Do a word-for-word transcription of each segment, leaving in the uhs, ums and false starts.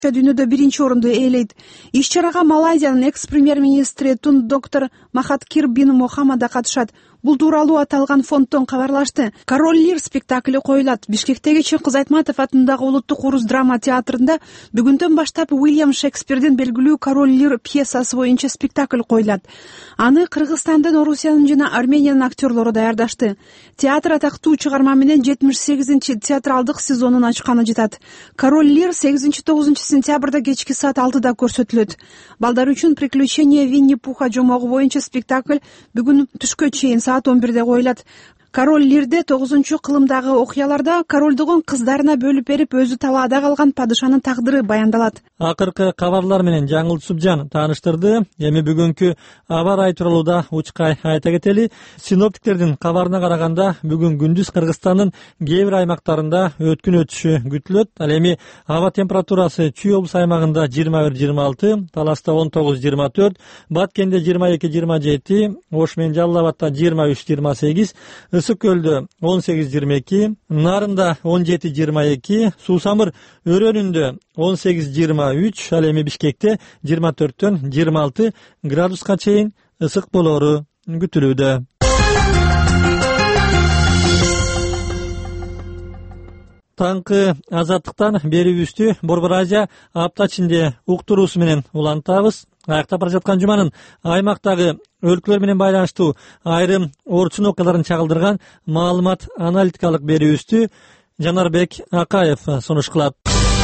дүйнөдө биринчи орунду ээлейт. Иш-чарага Малайзиянын экс-премьер-министри Тун доктор Махаткир бин Мохаммад да катышат. Бул тууралуу аталган фонддон кабарлашты. Король Лир спектакли коюлат. Бишкектеги Чыңгыз Айтматов атындагы Улуттук Уруз драма театрында бүгүндөн баштап Уильям Шекспирдин белгилүү Король Лир пьесасы боюнча спектакль коюлат. Аны Кыргызстандын, Орусиянын жана Армениянын актерлору даярдашты. Театр атактуу чыгарма менен жетимиш сегизинчи театралдык сезонун ачканы жатат. Король Лир сегизинчи тогузунчу сентябрда кечки саат алтыда көрсөтүлөт. Балдар үчүн Приключения Винни-Пуха жомогу боюнча спектакль бүгүн түшкө чейин саат он бирде коюлат. Король Лирде тогузунчу кылымдагы окуяларда королдугун кыздарына бөлүп берип, өзү талаада калган падышанын тагдыры баяндалат. Акыркы кабарлар менен Жаңыл Субжан тааныштырды. Эми бүгүнкү аба ырайы тууралуу да учкай айта кетели. Синоптиктердин кабарына караганда бүгүн күндүз Кыргызстандын кээ бир аймактарында өткүн өтүшү күтүлөт. Ал эми аба температурасы Чүй облус аймагында жыйырма бир жыйырма алты, Таласта он тогуз жыйырма төрт, Баткенде жыйырма эки жыйырма жети, Ош менен Жалал Абадта жыйырма үч жыйырма сегиз, Ысык көлдө он сегиз жыйырма эки, Нарында он жети жыйырма эки, Суусамыр өрөөнүндө он сегиз жыйырма үч, ал эми Бишкекте жыйырма төрттөн жыйырма алты градуска чейин ысык болору күтүлүүдө. Таңкы азаттыктан берүүбүздү Борбор Азия апта ичинде уктуруусу менен улантабыз. Аяктап бара жаткан жуманын аймактагы өлкөлөр менен байланыштуу айрым орчун окуяларын чагылдырган маалымат аналитикалык берүүбүздү Жанарбек Акаев сунуш кылат.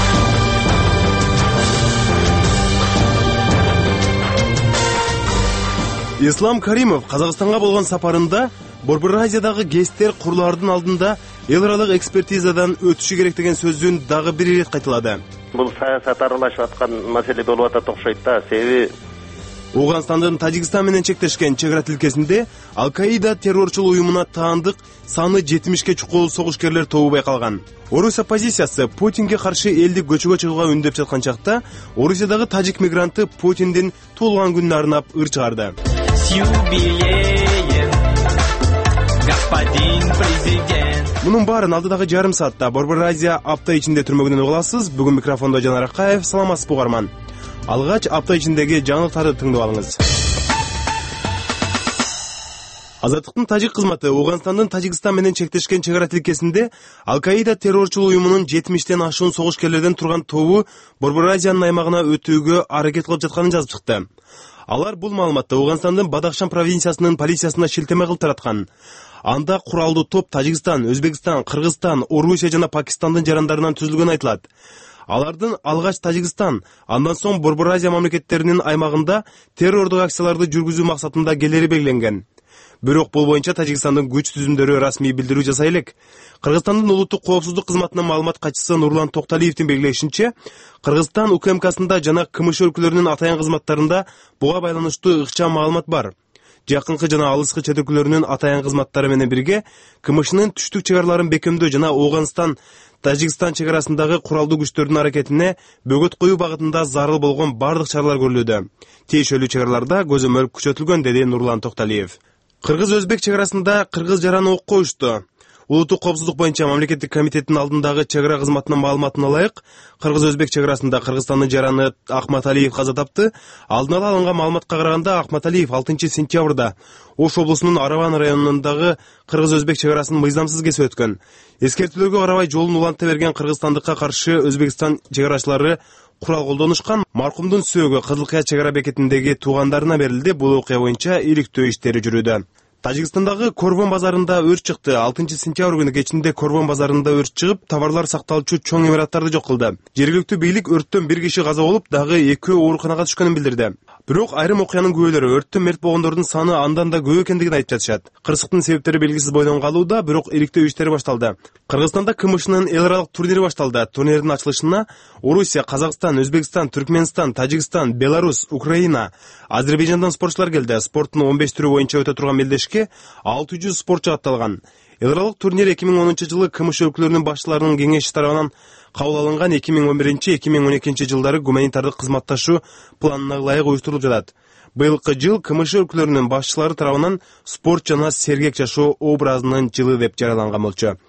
Ислам Каримов Казакстанга болгон сапарында Борбор Азиядагы гесттер курлардын алдында эл аралык экспертизадан өтүшү керек деген сөзүн дагы бир ирет кайталады. Бул саясат аралашып аткан маселе болуп атат окшойт да. Себеби Ооганстандын Тажикстан менен чектешкен чек ара тилкесинде Ал-Каида террорчул уюмуна таандык саны жетимишке чукул согушкерлер тобу байкалган. Орус оппозициясы Путинге каршы элди көчөгө чыгууга үндөп жаткан чакта Орусиядагы тажик мигранты Путиндин туулган күнүнө арнап ыр чыгарды. Мунун баарын алдыдагы жарым саатта Борбор Азия апта ичинде түрмөгүнөн угуласыз. Бүгүн микрофондо Жанар Акаев. Саламатсызбы угарман. Алгач апта ичиндеги жаңылыктарды тыңдап алыңыз. Азаттыктын тажик кызматы Ооганстандын Тажикстан менен чектешкен чек ара тилкесинде Ал-Каида террорчул уюмунун жетимиштен ашуун согушкерлерден турган тобу Борбор Азиянын аймагына өтүүгө аракет кылып жатканын жазып чыкты. Алар бул маалыматты Ооганстандын Бадахшан провинциясынын полициясына шилтеме кылып тараткан. Анда куралдуу топ Тажикстан, Өзбекстан, Кыргызстан, Орусия жана Пакистандын жарандарынан түзүлгөнү айтылат. Алардын алгач Тажикстан, андан соң Борбор Азия мамлекеттеринин аймагында террордук акцияларды жүргүзүү максатында келери белгиленген. Бирок бул боюнча Тажикстандын күч түзүмдөрү расмий билдирүү жасай элек. Кыргызстандын улуттук коопсуздук кызматынын маалымат катчысы Нурлан Токталиевдин белгилешинче, Кыргызстан УКМКсында жана КМШ өлкөлөрүнүн атайын кызматтарында буга байланыштуу ыкчам маалымат бар. Жакынкы жана алыскы чет өлкөлөрүнүн атайын кызматтары менен бирге КМШнын түштүк чек араларын бекемдөө жана Ооганстан Тажикстан чек арасындагы куралдуу күчтөрдүн аракетине бөгөт коюу багытында зарыл болгон бардык чаралар көрүлүүдө. Тиешелүү чек араларда көзөмөл күчөтүлгөн, деди Нурлан Токталиев. Кыргыз-Өзбек чек арасында кыргыз жараны ок коюшту. Улуттук коопсуздук боюнча мамлекеттик комитеттин алдындагы чек ара кызматынын маалыматына ылайык, Кыргыз-Өзбек чек арасында Кыргызстандын жараны Ахмат Алиев каза тапты. Алдын ала алынган маалыматка караганда Ахмат Алиев алтынчы сентябрда Ош облусунун Араван районундагы Кыргыз-Өзбек чек арасын мыйзамсыз кесип өткөн. Эскертүүлөргө карабай жолун уланта берген кыргызстандыкка каршы Өзбекстан чек арачылары курал колдонушкан. Маркумдун сөөгү Кызыл Кыя чек ара бекетиндеги туугандарына берилди. Бул окуя боюнча иликтөө иштери жүрүүдө. Тажикстандагы Корвон базарында өрт чыкты. алтынчы сентябрь күнү кечинде Корвон базарында өрт чыгып, товарлар сакталуучу чоң имараттарды жок кылды. Жергиликтүү бийлик өрттөн бир киши каза болуп, дагы экөө ооруканага түшкөнүн билдирди. Бирок айрым окуянын күбөлөрү өрттөн мерт болгондордун саны андан да көп экендигин айтып жатышат. Кырсыктын себептери белгисиз бойдон калууда, бирок иликтөө иштери башталды. Кыргызстанда КМШнын эл аралык турнири башталды. Турнирдин ачылышына Орусия, Казакстан, Өзбекстан, Түркменстан, Тажикстан, Беларусь, Украина, Азербайжандан спортчулар келди. Спорттун он беш түрү боюнча өтө турган белдешке алты жүз спортчу атталган. Эл аралык турнир эки миң онунчу жылы КМШ өлкөлөрүнүн башчыларынын кеңеши тарабынан кабыл алынган. эки миң он биринчи — эки миң он экинчи жылдары гуманитардык кызматташуу планына ылайык уюштурулуп жатат. Быйылкы жыл КМШ өлкөлөрүнүн башчылары тарабынан спорт жана сергек жашоо образынын жылы деп жарыяланган болчу.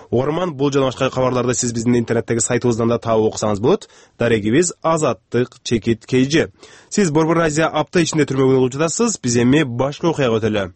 угарман, бул жана башка кабарларды сиз биздин интернеттеги сайтыбыздан да таап окусаңыз болот. Дарегибиз Азаттык чекит kg. Сиз Борбор Азия апта ичинде түрмөгүн угуп жатасыз. Биз эми башка окуяга өтөлү.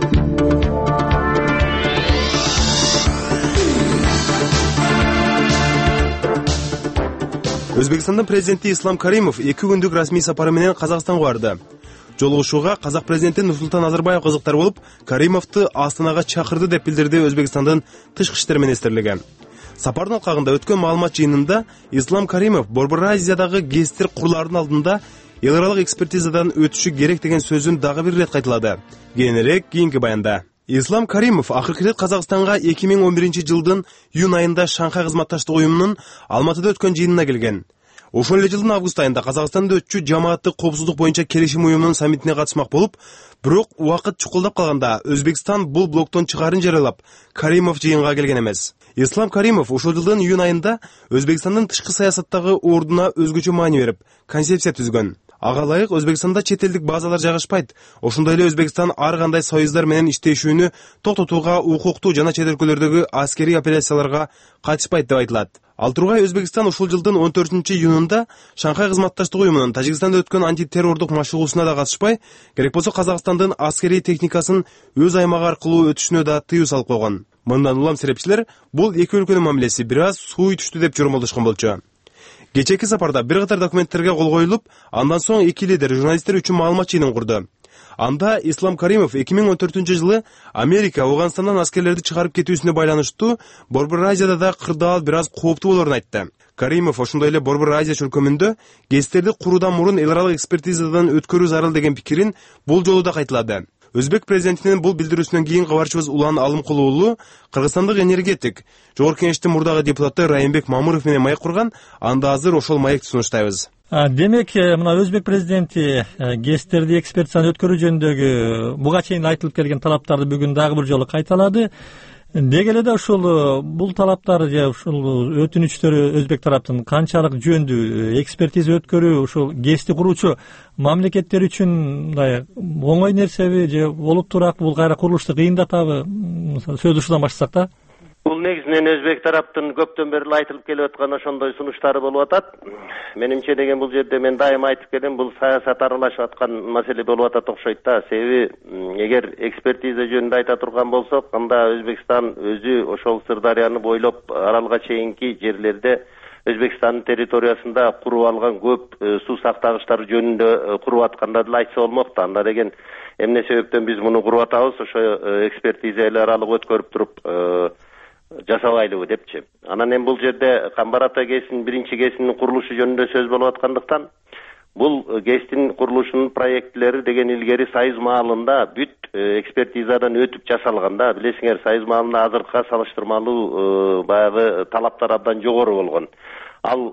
Өзбекстандын президенти Ислам Каримов эки күндүк расмий сапары менен Казакстанга барды. Жолугушууга казак президенти Нурсултан Назарбаев кызыктар болуп, Каримовду Астанага чакырды деп билдирди Өзбекстандын тышкы иштер министрлиги. Сапардын алкагында өткөн маалымат жыйынында Ислам Каримов Борбор Азиядагы ГЭСтер курулардын алдында эл аралык экспертизадан өтүшү керек деген сөзүн дагы бир ирет кайталады. Кийинирээк кийинки баянда Ислам Каримов акыркы ирет Казакстанга эки миң он биринчи жылдын июнь айында Шанхай кызматташтык уюмунун Алматыда өткөн жыйынына келген. Ошол эле жылдын август айында Казакстанда өтчү жамааттык коопсуздук боюнча келишим уюмунун саммитине катышмак болуп, бирок убакыт чукулдап калганда Өзбекстан бул блоктон чыгарын жарыялап, Каримов жыйынга келген эмес. Ислам Каримов ошол жылдын июнь айында Өзбекстандын тышкы саясаттагы ордуна өзгөчө маани берип, концепция түзгөн. Ага ылайык Өзбекстанда чет элдик базалар жайгашпайт. Ошондой эле Өзбекстан ар кандай союздар менен иштешүүнү токтотууга, укуктуу жана чет өлкөлөрдөгү аскерий операцияларга катышпайт деп айтылат. Ал тургай Өзбекстан ошол жылдын он төртүнчү июнунда Шанхай кызматташтык уюмунун Тажикстанда өткөн антитеррордук машыгуусуна да катышпай, керек болсо Казакстандын аскерий техникасын өз аймагы аркылуу өтүшүнө да тыюу салып койгон. Мындан улам серепчилер бул эки өлкөнүн мамилеси бир аз сууй түштү деп жормолдошкон болчу. Кечээки сапарда бир катар документтерге кол коюлуп, андан соң эки лидер журналисттер үчүн маалымат жыйынын курду. Анда Ислам Каримов эки миң он төртүнчү жылы Америка Афганистандан аскерлерди чыгарып кетүүсүнө байланыштуу Борбор Азияда да кырдаал бир аз кооптуу болоорун айтты. Каримов ошондой эле Борбор Азия чөлкөмүндө ГЭСтерди куруудан мурун эл аралык экспертизадан өткөрүү зарыл деген пикирин бул жолу да кайталады. Өзбек президентинин бул билдирүүсүнөн кийин кабарчыбыз Улан Алымкулу уулу кыргызстандык энергетик Жогорку Кеңештин мурдагы депутаты Райымбек Мамыров менен маек курган. Анда азыр ошол маекти сунуштайбыз. Демек, мына Өзбек президенти ГЭСтерди экспертизадан өткөрүү жөнүндөгү буга чейин айтылып келген талаптарды бүгүн дагы бир жолу кайталады. Деги эле да ушул бул талаптар же ушул өтүнүчтөр Өзбек тараптын канчалык жөндүү экспертиза өткөрүү ушул ГЭСти куруучу мамлекеттер үчүн мындай оңой нерсеби же болуп турак, бул кайра курулушту кыйындатабы? Сөздү ушудан баштасак да. Бул негизинен Өзбек тараптын көптөн бери айтылып келип аткан ошондой сунуштары болуп атат. Менимче деген бул жерде мен дайыма айтып келем, бул саясат аралашып аткан маселе болуп атат окшойт да. Себеби эгер экспертиза жөнүндө айта турган болсок, анда Өзбекстан өзү ошол Сырдарыяны бойлоп аралга чейинки жерлерде Өзбекстандын территориясында куруп алган көп суу сактагычтары жөнүндө куруп атканда деле айтса болмок. Анда деген эмне себептен биз муну куруп атабыз, ошо экспертиза эл аралык өткөрүп туруп жасабайлыбы депчи. Анан эми бул жерде Камбар-Ата ГЭСинин биринчи ГЭСинин курулушу жөнүндө сөз болуп аткандыктан, бул ГЭСтин курулушунун проектлери деген илгери Союз маалында бүт экспертизадан өтүп жасалганда, билесиңер, Союз маалында азыркыга салыштырмалуу баягы талаптар абдан жогору болгон. Ал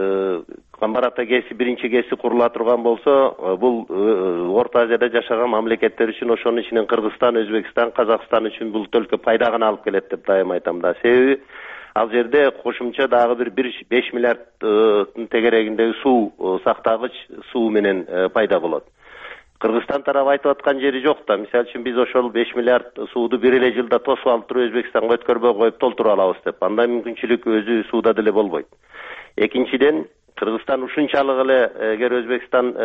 Камбар-Ата ГЭСи биринчи ГЭСи курула турган болсо, бул Орто Азияда жашаган мамлекеттер үчүн, ошонун ичинен Кыргызстан, Өзбекстан, Казакстан үчүн бул өлкө пайда гана алып келет деп дайыма айтам да. Себеби ал жерде кошумча дагы бир беш миллиардтын тегерегиндеги суу сактагыч суу менен пайда болот. Кыргызстан тарабы айтып аткан жери жок да. Мисалы үчүн биз ошол беш миллиард сууду бир эле жылда тосуп алып туруп Өзбекстанга өткөрбөй коюп толтуруп алабыз деп. Андай мүмкүнчүлүк өзү сууда деле болбойт. Экинчиден, Кыргызстан ушунчалык эле эгер Өзбекстан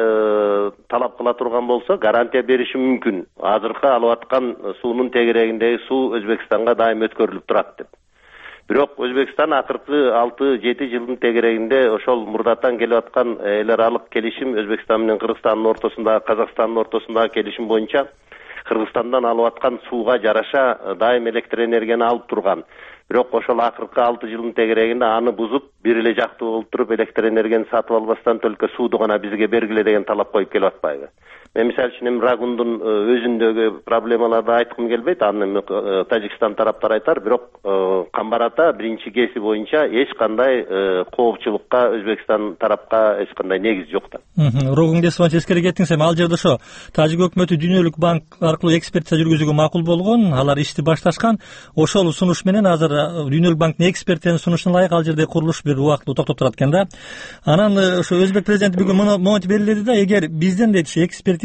талап кыла турган болсо, гарантия бериши мүмкүн. Азыркы алып аткан суунун тегерегиндеги суу Өзбекстанга дайым өткөрүлүп турат деп. Бирок Өзбекстан акыркы алты жети жылдын тегерегинде ошол мурдатан келип аткан эл аралык келишим, Өзбекстан менен Кыргызстандын ортосундагы, Казакстандын ортосундагы келишим боюнча Кыргызстандан алып аткан сууга жараша дайым электр энергияны алып турган. Бирок ошол акыркы алты жылдын тегерегинде аны бузуп, бир эле жактуу болуп туруп электр энергияны сатып албастан төлкө сууду гана бизге бергиле деген талап коюп келип атпайбы? Мен мисалы үчүн Рагундун өзүндөгү проблемаларды айткым келбейт, аны Тажикстан тараптар айтар, бирок Камбар-Ата биринчи ГЭСи боюнча эч кандай коопчулукка Өзбекстан тарапка эч кандай негиз жок да. Рогун ГЭСи боюнча эскере кеттиңиз, эми ал жерде ошо Тажик өкмөтү Дүйнөлүк банк аркылуу экспертиза жүргүзүүгө макул болгон, алар ишти башташкан. Ошол сунуш менен азыр Дүйнөлүк банктын эксперттеринин сунушуна ылайык ал жерде курулуш бир убактылуу токтоп турат экен да. Анан ошо Өзбек президенти бүгүн монтип белгиледи да, эгер бизден дейт эксперт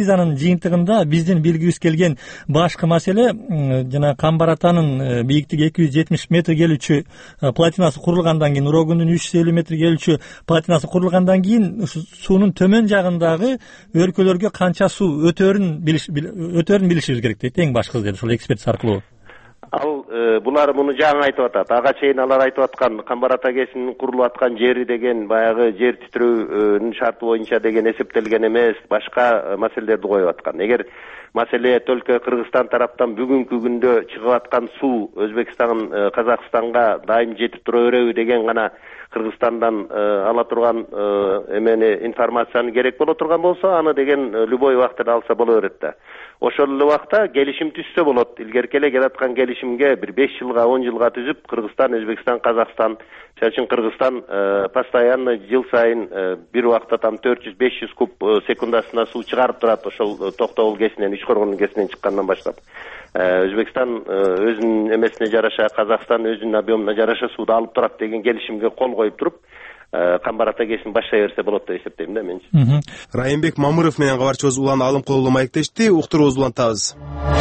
экспертизанын жыйынтыгында биздин билгибиз келген башкы маселе жана Камбар атанын бийиктиги эки жүз жетимиш метр келүүчү платинасы курулгандан кийин, урогундун үч жүз элүү метр келүүчү платинасы курулгандан кийин ушу суунун төмөн жагындагы өлкөлөргө канча суу өтөөрүн билиш өтөөрүн билишибиз керек дейт эң башкысы, деди ошол экспертиза аркылуу. Ал булар муну жаңы айтып атат. Ага чейин алар айтып аткан Камбар ата кесинин курулуп аткан жери деген баягы жер титирөөнүн шарты боюнча деген эсептелген эмес, башка маселелерди коюп аткан. Эгер маселе только Кыргызстан тараптан бүгүнкү күндө чыгып аткан суу Өзбекстан, Казакстанга дайым жетип тура береби деген гана Кыргызстандан ала турган эмени информацияны керек боло турган болсо, аны деген любой убакта алса боло берет да. Ошол эле убакта келишим түзсө болот. Илгерки эле келаткан келишимге бир беш жылга, он жылга түзүп, Кыргызстан, Өзбекстан, Казакстан, чачын Кыргызстан постоянно жыл сайын бир убакта там төрт жүз беш жүз куб секундасына суу чыгарып турат, ошол Токтогул кесинен, Ичкоргондун кесинен чыккандан баштап. Өзбекстан өзүнүн эмесине жараша, Казакстан өзүнүн объемуна жараша сууду алып турат деген келишимге кол коюп туруп, Камбар ата кесин башлай берсе болот деп эсептейм да менчи. Райымбек Мамыров менен кабарчыбыз Улан Алымкулуу маектешти. Уктуруубузду улантабыз.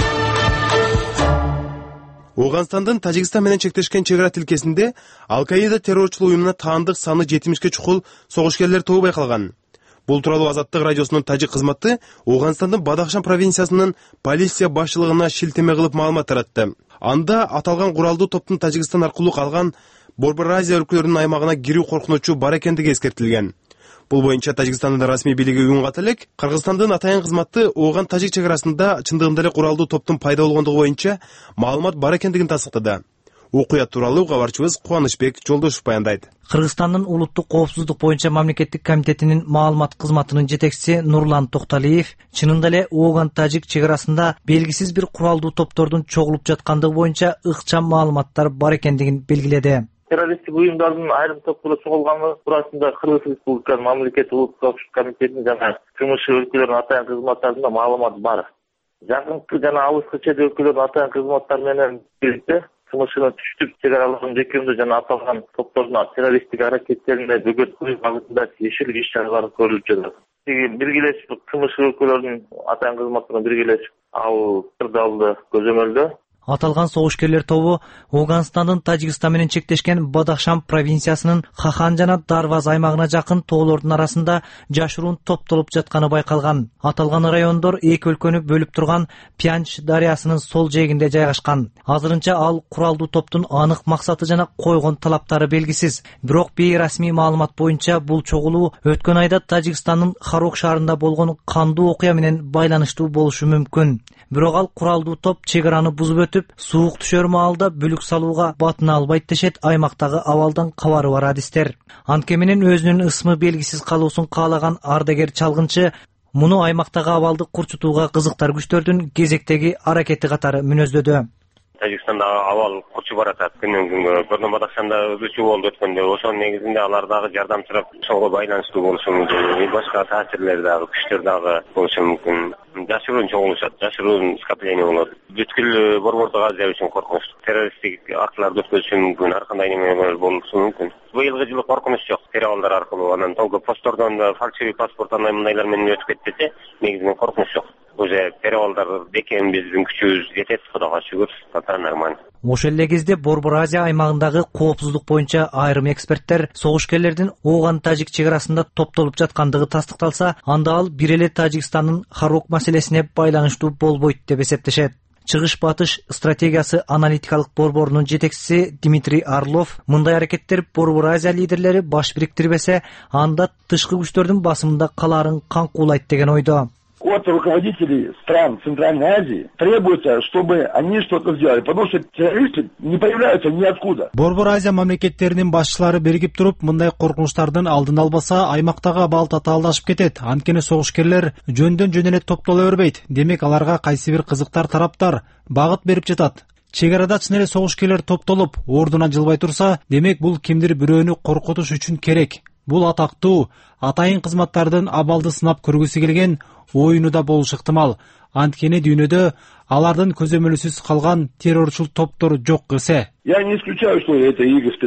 Ооганстандын Тажикстан менен чектешкен чек ара тилкесинде Ал-Каида террорчулук уюмуна таандык саны жетимишке чукул согушкерлер тобу байкалган. Бул тууралуу Азаттык радиосунун тажик кызматы Ооганстандын Бадахшан провинциясынын полиция башчылыгына шилтеме кылып маалымат таратты. Анда аталган куралдуу топтун Тажикстан аркылуу калган Борбор Азия өлкөлөрүнүн аймагына кирүү коркунучу бар экендиги эскертилген. Бул боюнча Тажикстандын расмий бийлиги үгүн элек Кыргызстандын атайын кызматы Ооган Тажик чек арасында чындыгында эле куралдуу топтун пайда болгондугу боюнча маалымат бар экендигин тастыктады. Окуя тууралуу кабарчыбыз Кубанычбек Жолдошев баяндайт. Кыргызстандын улуттук коопсуздук боюнча мамлекеттик комитетинин маалымат кызматынын жетекчиси Нурлан Токталиев чынында эле Ооган Тажик чек арасында белгисиз бир куралдуу топтордун чогулуп жаткандыгы боюнча ыкчам маалыматтар бар экендигин белгиледи. Террористтик уюмдардын айрым топтора чогулганы туурасында Кыргыз Республикасынын мамлекеттик улуттук коопсуздук комитетинин жана КМШ өлкөлөрүнүн атайын кызматтарында маалымат бар. Жакынкы жана алыскы чет өлкөлөрдүн атайын кызматтары менен бирикте КМШнын түштүк чек аралыгын жекемдөө жана аталган топтордун террористтик аракеттерине бөгөт коюу багытында тиешелүү иш чаралар көрүлүп жатат. Биргелешип КМШ өлкөлөрүнүн атайын кызматы менен биргелешип ал кырдаалды көзөмөлдөө. Аталган согушкерлер тобу Ооганстандын Тажикстан менен чектешкен Бадахшан провинциясынын Хахан жана Дарваз аймагына жакын тоолордун арасында жашыруун топтолуп жатканы байкалган. Аталган райондор эки өлкөнү бөлүп турган Пянч дарыясынын сол жээгинде жайгашкан. Азырынча ал куралдуу топтун анык максаты жана койгон талаптары белгисиз. Бирок бейрасмий маалымат боюнча бул чогулуу өткөн айда Тажикстандын Харок шаарында болгон кандуу окуя менен байланыштуу болушу мүмкүн. Бирок ал куралдуу топ чек араны бузуп өтүп, суук түшөр маалда бүлүк салууга батына албайт дешет аймактагы абалдан кабары бар адистер. Анткени менен өзүнүн ысмы белгисиз калуусун каалаган ардагер чалгынчы муну аймактагы абалды курчутууга кызыктар күчтөрдүн кезектеги аракети катары мүнөздөдү. Тажикстанда абал курчуп баратат күнөн күнгө. Көрдөн Бадахшанда өзгөчө болду өткөндө. Ошонун негизинде алар дагы жардам сурап, ошого байланыштуу болушу мүмкүн. Башка таасирлер дагы, күчтөр дагы болушу мүмкүн. Жашыруун чогулушат, жашыруун скопление болот. Бүткүл Борбордук Азия үчүн коркунуч. Террористтик актыларды өткөрүшү мүмкүн, ар кандай немелер болушу мүмкүн. Быйылгы жылы коркунуч жок, терроралдар аркылуу, анан толку посттордон фальшивый паспорт андай мындайлар менен өтүп кетти, негизинен коркунуч жок. Уже терроралдар бекем биздин күчүбүз жетет, Кудайга шүгүр, тата нормально. Ошол эле кезде Борбор Азия аймагындагы коопсуздук боюнча айрым эксперттер согушкерлердин Ооган Тажик чек арасында топтолуп жаткандыгы тастыкталса, анда ал бир эле Тажикстандын Харок маселесине байланыштуу болбойт деп эсептешет. Чыгыш батыш стратегиясы аналитикалык борборунун жетекчиси Дмитрий Орлов мындай аракеттер Борбор Азия лидерлери баш бириктирбесе, анда тышкы күчтөрдүн басымында калаарын каңкуулайт деген ойдо. От руководителей стран Центральной Азии требуется, чтобы они что-то сделали, потому что террористы не появляются ниоткуда. Борбор Азия мамлекеттеринин башчылары биригип туруп, мындай коркунучтардын алдын албаса, аймактагы абал татаалдашып кетет. Анткени согушкерлер жөндөн жөн эле топтоло бербейт. Демек аларга кайсы бир кызыктар тараптар багыт берип жатат. Чек арада чын эле согушкерлер топтолуп, ордунан жылбай турса, демек бул кимдир бирөөнү коркутуш үчүн керек. Бул атактуу атайын кызматтардын абалды сынап көргүсү келген оюну да болушу ыктымал. Анткени дүйнөдө алардын көзөмөлүсүз калган террорчул топтор жок эсе. Я не исключаю, что это игры спецслужб.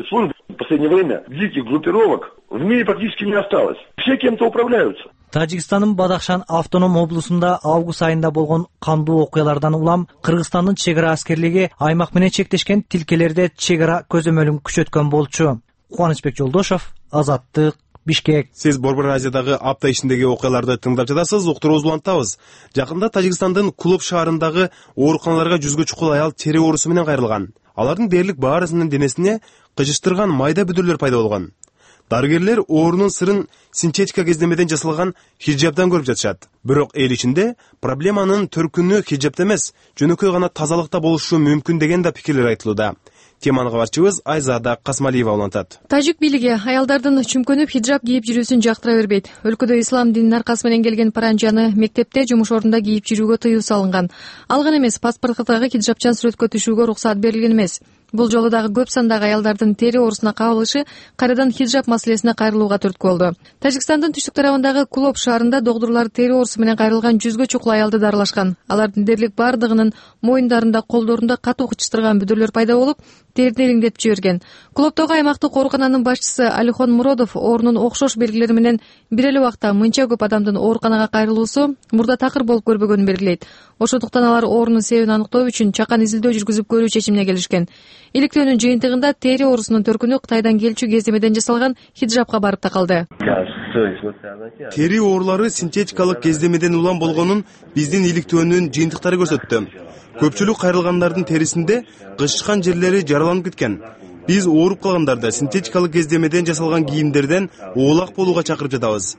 В последнее время диких группировок в мире практически не осталось. Все кем-то управляются. Тажикстандын Бадахшан автоном облусунда август айында болгон кандуу окуялардан улам Кыргызстандын чек ара аскерлиги аймак менен чектешкен тилкелерде чек ара көзөмөлүн күчөткөн болчу. Кубанычбек Жолдошов, Азаттык, Бишкек. Сиз Борбор Азиядагы апта ичиндеги окуяларды тыңдап жатасыз. Уктуруубузду улантабыз. Жакында Тажикстандын Кулоп шаарындагы ооруканаларга жүзгө чукул аял тери оорусу менен кайрылган. Алардын дээрлик баарысынын денесине кыжыштырган майда бүдүрлөр пайда болгон. Дарыгерлер оорунун сырын синтетика кездемеден жасалган хиджабдан көрүп жатышат. Бирок эл ичинде проблеманын төркүнү хиджабда эмес, жөнөкөй гана тазалыкта болушу мүмкүн деген да пикирлер айтылууда. Теманы кабарчыбыз Айзада Касмалиева улантат. Тажик бийлиги аялдардын чүмкөнүп хиджаб кийип жүрүүсүн жактыра бербейт. Өлкөдө ислам дининин аркасы менен келген паранжаны мектепте, жумуш ордунда кийип жүрүүгө тыюу салынган. Ал гана эмес, паспорттагы хиджабчан сүрөткө түшүүгө уруксат берилген эмес. Бул жолу дагы көп сандагы аялдардын тери оорусуна кабылышы кайрадан хиджаб маселесине кайрылууга түрткү болду. Тажикстандын түштүк тарабындагы Кулоп шаарында доктурлар тери оорусу менен кайрылган жүзгө чукул аялды дарылашкан. Алардын дээрлик бардыгынын моюндарында, колдорунда катуу кычтырган бүдүрлөр пайда болуп, терини илиңдетип жиберген. Кулоптогу аймактык оорукананын башчысы Алихон Муродов оорунун окшош белгилери менен бир эле убакта мынча көп адамдын ооруканага кайрылуусу мурда такыр болуп көрбөгөнүн белгилейт. Ошондуктан алар оорунун себебин аныктоо үчүн чакан изилдөө жүргүзүп көрүү чечимине келишкен. Иликтөөнүн жыйынтыгында тери оорусунун төркүнү Кытайдан келчү кездемеден жасалган хиджабка барып такалды. Тери оорулары синтетикалык кездемеден улам болгонун биздин иликтөөнүн жыйынтыктары көрсөттү. Көпчүлүк кайрылгандардын терисинде кычышкан жерлери жараланып кеткен. Биз ооруп калгандарды синтетикалык кездемеден жасалган кийимдерден оолак болууга чакырып жатабыз,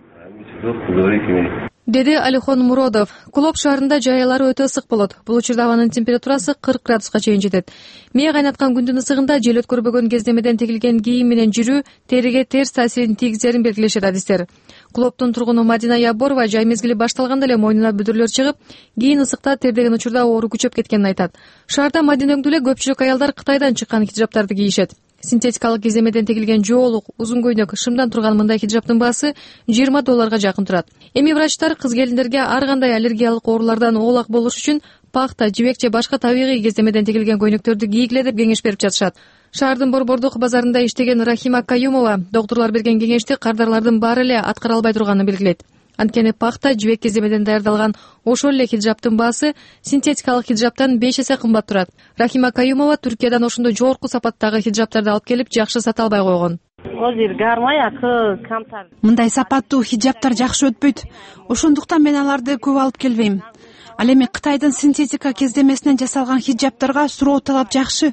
деди Алихон Муродов. Кулоп шаарында жайлары өтө ысык болот. Бул учурда абанын температурасы кырк градуска чейин жетет. Мээ кайнаткан күндүн ысыгында жел өткөрбөгөн кездемеден тигилген кийим менен жүрүү териге терс таасирин тийгизерин белгилешет адистер. Кулоптун тургуну Мадина Яборова жай мезгили башталганда эле мойнуна бүдүрлөр чыгып, кийин ысыкта тердеген учурда оору күчөп кеткенин айтат. Шаарда Мадина өңдү эле көпчүлүк аялдар Кытайдан чыккан хиджабтарды кийишет. Синтетикалык кездемеден тигилген жоолук, узун көйнөк, шымдан турган мындай хиджабтын баасы жыйырма долларга жакын турат. Эми врачтар кыз келиндерге ар кандай аллергиялык оорулардан оолак болуш үчүн пахта, жибек же башка табигый кездемеден тигилген көйнөктөрдү кийгиле деп кеңеш берип жатышат. Шаардын Борбордук базарында иштеген Рахима Каюмова доктурлар берген кеңешти кардарлардын баары эле аткара албай турганын белгилейт. Анткени пахта, жибек кездемеден даярдалган ошол эле хиджабтын баасы синтетикалык хиджабтан беш эсе кымбат турат. Рахима Каюмова Түркиядан ошондой жогорку сапаттагы хиджабтарды алып келип, жакшы сата албай койгон. Мындай сапаттуу хиджабтар жакшы өтпөйт. Ошондуктан мен аларды көп алып келбейм. Ал эми Кытайдын синтетика кездемесинен жасалган хиджабтарга суроо талап жакшы,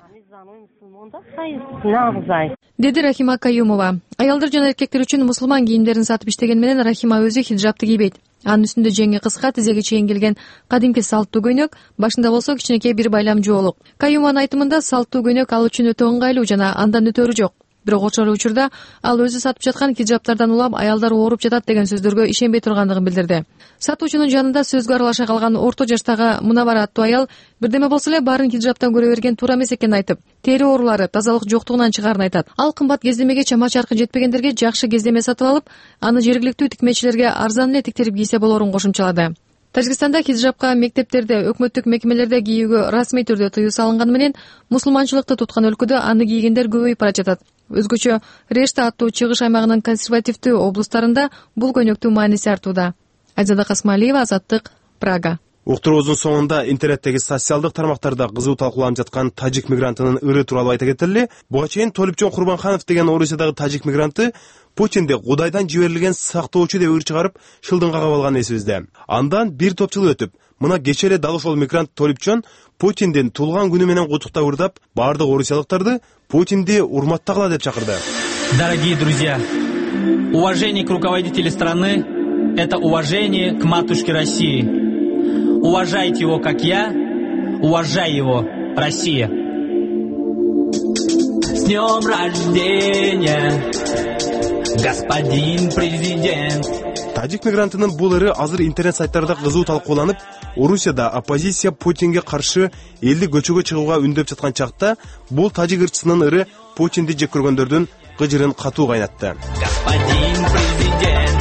деди Рахима Каюмова. Аялдар жана эркектер үчүн мусулман кийимдерин сатып иштеген менен Рахима өзү хиджабты кийбейт. Анын үстүндө жеңи кыска, тизеге чейин келген кадимки салттуу көйнөк, башында болсо кичинекей бир байлам жоолук. Каюманын айтымында салттуу көйнөк ал үчүн өтө ыңгайлуу жана андан өтөрү жок. Бирок ошол учурда ал өзү сатып жаткан хиджабтардан улам аялдар ооруп жатат деген сөздөргө ишенбей тургандыгын билдирди. Сатуучунун жанында сөзгө аралаша калган орто жаштагы Мунавар аттуу аял бирдеме болсо эле баарын хиджабтан көрө берген туура эмес экенин айтып, тери оорулары, тазалык жоктугунан чыгаарын айтат. Ал кымбат кездемеге чама чаркы жетпегендерге жакшы кездеме сатып алып, аны жергиликтүү тикмечилерге арзан эле тиктирип кийсе болорун кошумчалады. Тажикстанда хиджабка мектептерде, өкмөттүк мекемелерде кийүүгө расмий түрдө тыюу салынганы менен мусулманчылыкты туткан өлкөдө аны кийгендер көбөйүп бара жатат. Өзгөчө Решта аттуу чыгыш аймагынын консервативдүү облустарында бул көйнөктүн мааниси артууда. Айзада Касмалиева, Азаттык, Прага. Уктуруубуздун соңунда интернеттеги социалдык тармактарда кызуу талкууланып жаткан тажик мигрантынын ыры тууралуу айта кетели. Буга чейин Толипжон Курбанханов деген Орусиядагы тажик мигранты Путинди Кудайдан жиберилген сактоочу деп ыр чыгарып шылдыңга кабыл алган эсибизде. Андан бир топ жыл өтүп, мына кечээ эле дал ошол мигрант Толипжон Путиндин туулган күнү менен куттуктап ырдап, бардык орусиялыктарды Путинди урматтагыла деп чакырды. Дорогие друзья, уважение к руководителю страны – это уважение к матушке России. Уважайте его, как я, уважай его, Россия. С днем рождения, господин президент. Тажик мигрантынын бул ыры азыр интернет сайттарда кызуу талкууланып, Орусияда оппозиция Путинге каршы элди көчөгө чыгууга үндөп жаткан чакта бул тажик ырчысынын ыры Путинди жек көргөндөрдүн кыжырын катуу кайнатты. Господин президент,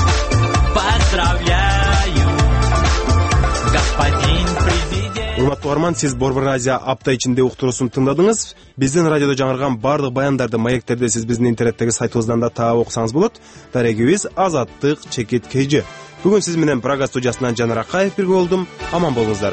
поздравляю, господин президент. Урматтуу угарман, сиз Борбор Азия апта ичинде уктуруусун тыңдадыңыз. Биздин радиодо жаңырган баардык баяндарды, маектерди сиз биздин интернеттеги сайтыбыздан да таап окусаңыз болот. Дарегибиз Азаттык Чекит Кейжи. Бүгүн сиз менен Прага студиясынан Жанар Акаев бирге болдум. Аман болуңуздар.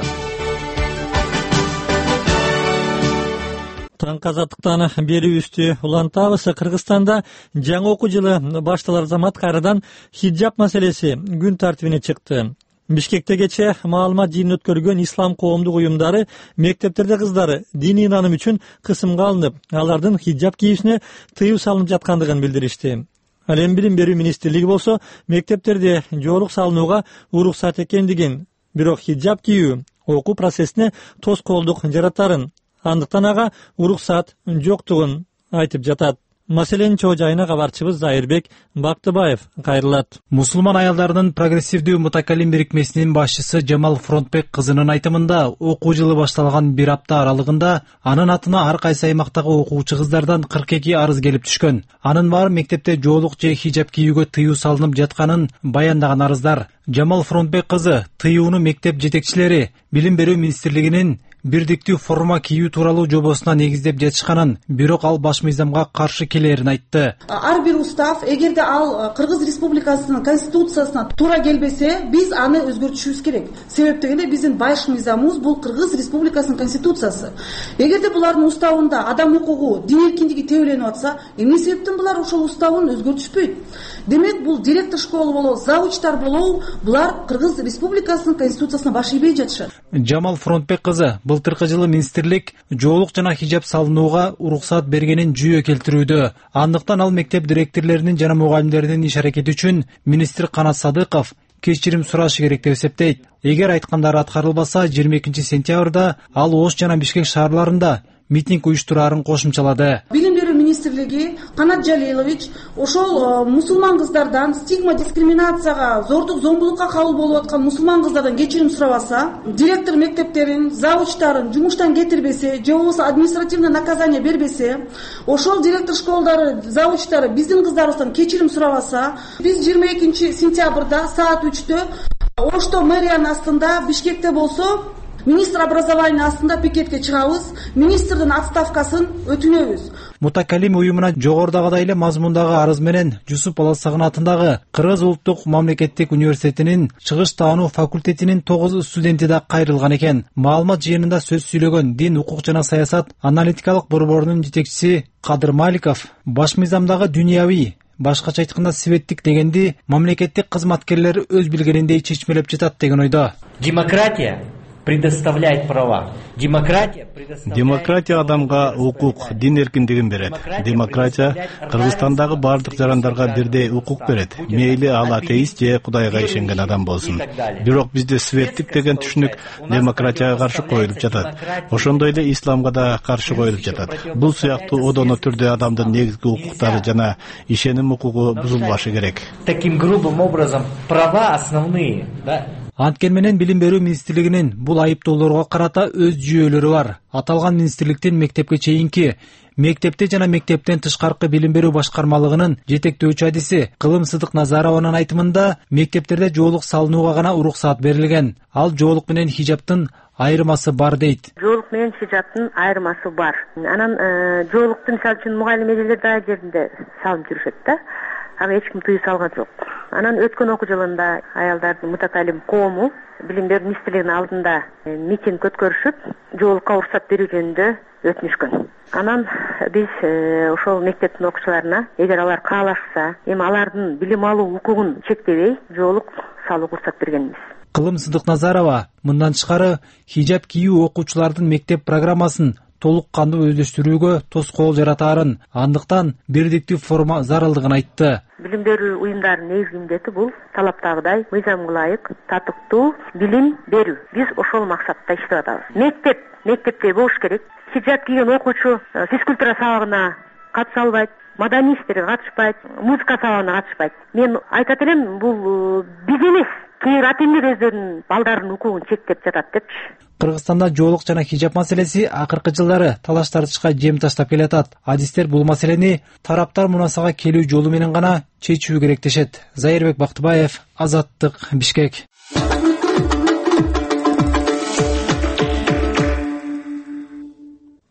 Таңкы азаттыктан берүүбүздү улантабыз. Кыргызстанда жаңы окуу жылы башталар замат кайрадан хиджаб маселеси күн тартибине чыкты. Бишкекте кече маалымат жыйынын өткөргөн ислам коомдук уюмдары мектептерде кыздары диний ынанım үчүн кысымга алынып, алардын хиджаб кийүүсүнө тыюу салынып жаткандыгын билдиришти. Ал эми билим берүү министрлиги болсо мектептерде жоолук салынууга уруксат экендигин, бирок хиджаб кийүү окуу процессине тоскоолдук жаратарын, андыктан ага уруксат жоктугун айтып жатат. Маселенин чоо жайына кабарчыбыз Зайырбек Бактыбаев кайрылат. Мусулман аялдарынын прогрессивдүү мутакалим бирикмесинин башчысы Жамал Фронтбек кызынын айтымында, окуу жылы башталган бир апта аралыгында анын атына ар кайсы аймактагы окуучу кыздардан кырк эки арыз келип түшкөн. Анын баары мектепте жоолук же хиджаб кийүүгө тыюу салынып жатканын баяндаган арыздар. Жамал Фронтбек кызы тыюуну мектеп жетекчилери Билим берүү министрлигинин бирдиктүү форма кийүү тууралуу жобосуна негиздеп жатышканын, бирок ал баш мыйзамга каршы келерин айтты. Ар бир устав, эгерде ал Кыргыз Республикасынын конституциясына туура келбесе, биз аны өзгөртүшүбүз керек. Себеп дегенде биздин баш мыйзамыбыз бул Кыргыз Республикасынын конституциясы. Эгерде булардын уставында адам укугу, дин эркиндиги тебеленип атса, эмне себептен булар ошол уставын өзгөртүшпөйт? Демек, бул директор школа болобу, завучтар болобу, булар Кыргыз Республикасынын конституциясына баш ийбей жатышат. Жамал Фронтбек кызы былтыркы жылы министрлик жоолук жана хиджаб салынууга уруксат бергенин жүйө келтирүүдө. Андыктан ал мектеп директорлорунун жана мугалимдердин иш аракети үчүн министр Канат Садыков кечирим сурашы керек деп эсептейт. Эгер айткандары аткарылбаса, жыйырма экинчи сентябрда ал Ош жана Бишкек шаарларында митинг уюштурарын кошумчалады. Билим берүү министрлиги Канат Жалилович ошол мусулман кыздардан стигма дискриминацияга, зордук зомбулукка кабыл болуп аткан мусулман кыздардан кечирим сурабаса, директор мектептерин, завучтарын жумуштан кетирбесе, же болбосо административный наказание бербесе, ошол директор школдары, завучтары биздин кыздарыбыздан кечирим сурабаса, биз жыйырма экинчи сентябрда саат үчтө Ошто мэриянын астында, Бишкекте болсо министр образования астында пикетке чыгабыз, министрдин отставкасын өтүнөбүз. Мутакалим уюмуна жогорудагыдай эле мазмундагы арыз менен Жусуп Баласагын атындагы Кыргыз улуттук мамлекеттик университетинин чыгыш таануу факультетинин тогуз студенти да кайрылган экен. Маалымат жыйынында сөз сүйлөгөн дин, укук жана саясат аналитикалык борборунун жетекчиси Кадыр Маликов баш мыйзамдагы дүйнөви, башкача айтканда светтик дегенди мамлекеттик кызматкерлер өз билгениндей чечмелеп жатат деген ойдо. Демократия предоставляет права. Демократия предоставляет... Демократия адамга укук, дин эркиндигин берет. Демократия Кыргызстандагы бардык жарандарга бирдей укук берет. Мейли ал атеист же Кудайга ишенген адам болсун. Бирок бизде светтик деген түшүнүк демократияга каршы коюлуп жатат. Ошондой эле исламга да каршы коюлуп жатат. Бул сыяктуу одоно түрдө адамдын негизги укуктары жана ишеним укугу бузулбашы керек. Таким грубым образом права основные, да? Анткени менен Билим берүү министрлигинин бул айыптоолорго карата өз жүйөлөрү бар. Аталган министрликтин мектепке чейинки, мектепте жана мектептен тышкаркы билим берүү башкармалыгынын жетектөөчү адиси Кылым Сыдык Назарованын айтымында, мектептерде жоолук салынууга гана уруксат берилген. Ал жоолук менен хиджабтын айырмасы бар дейт. Жоолук менен хиджабтын айырмасы бар. Анан жоолукту мисалы үчүн мугалим эжелер дагы жеринде салып жүрүшөт да. Ага эч ким тыюу салган жок. Анан өткөн окуу жылында аялдардын мутакалим коому билим берүү министрлигинин алдында митинг өткөрүшүп, жоолукка уруксат берүү жөнүндө өтүнүшкөн. Анан биз ошол мектептин окуучуларына, эгер алар каалашса, эми алардын билим алуу укугун чектебей, жоолук салууга уруксат бергенбиз. Кылым Сыдык Назарова мындан тышкары хиджаб кийүү окуучулардын мектеп программасын толук кандуу өздөштүрүүгө тоскоол жаратаарын, андыктан бирдиктүү форма зарылдыгын айтты. Билим берүү уюмдарынын негизги милдети бул талаптагыдай мыйзамга ылайык татыктуу билим берүү. Биз ошол максатта иштеп атабыз. Мектеп мектепте болуш керек. Хиджаб кийген окуучу физкультура сабагына катыша албайт, маданий иштерге катышпайт, музыка сабагына катышпайт. Мен айтат элем, бул биз эмес, кээ бир ата энелер өздөрүнүн балдарынын укугун чектеп жатат депчи. Кыргызстанда жоолук жана хиджаб маселеси акыркы жылдары талаш тартышка жем таштап келатат. Адистер бул маселени тараптар мунасага келүү жолу менен гана чечүү керек дешет. Зайырбек Бактыбаев, Азаттык, Бишкек.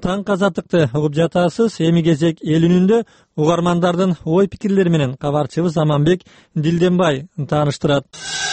Таң азаттыкты угуп жатасыз. Эми кезек эл үнүндө угармандардын ой пикирлери менен кабарчыбыз Аманбек Дилденбай тааныштырат.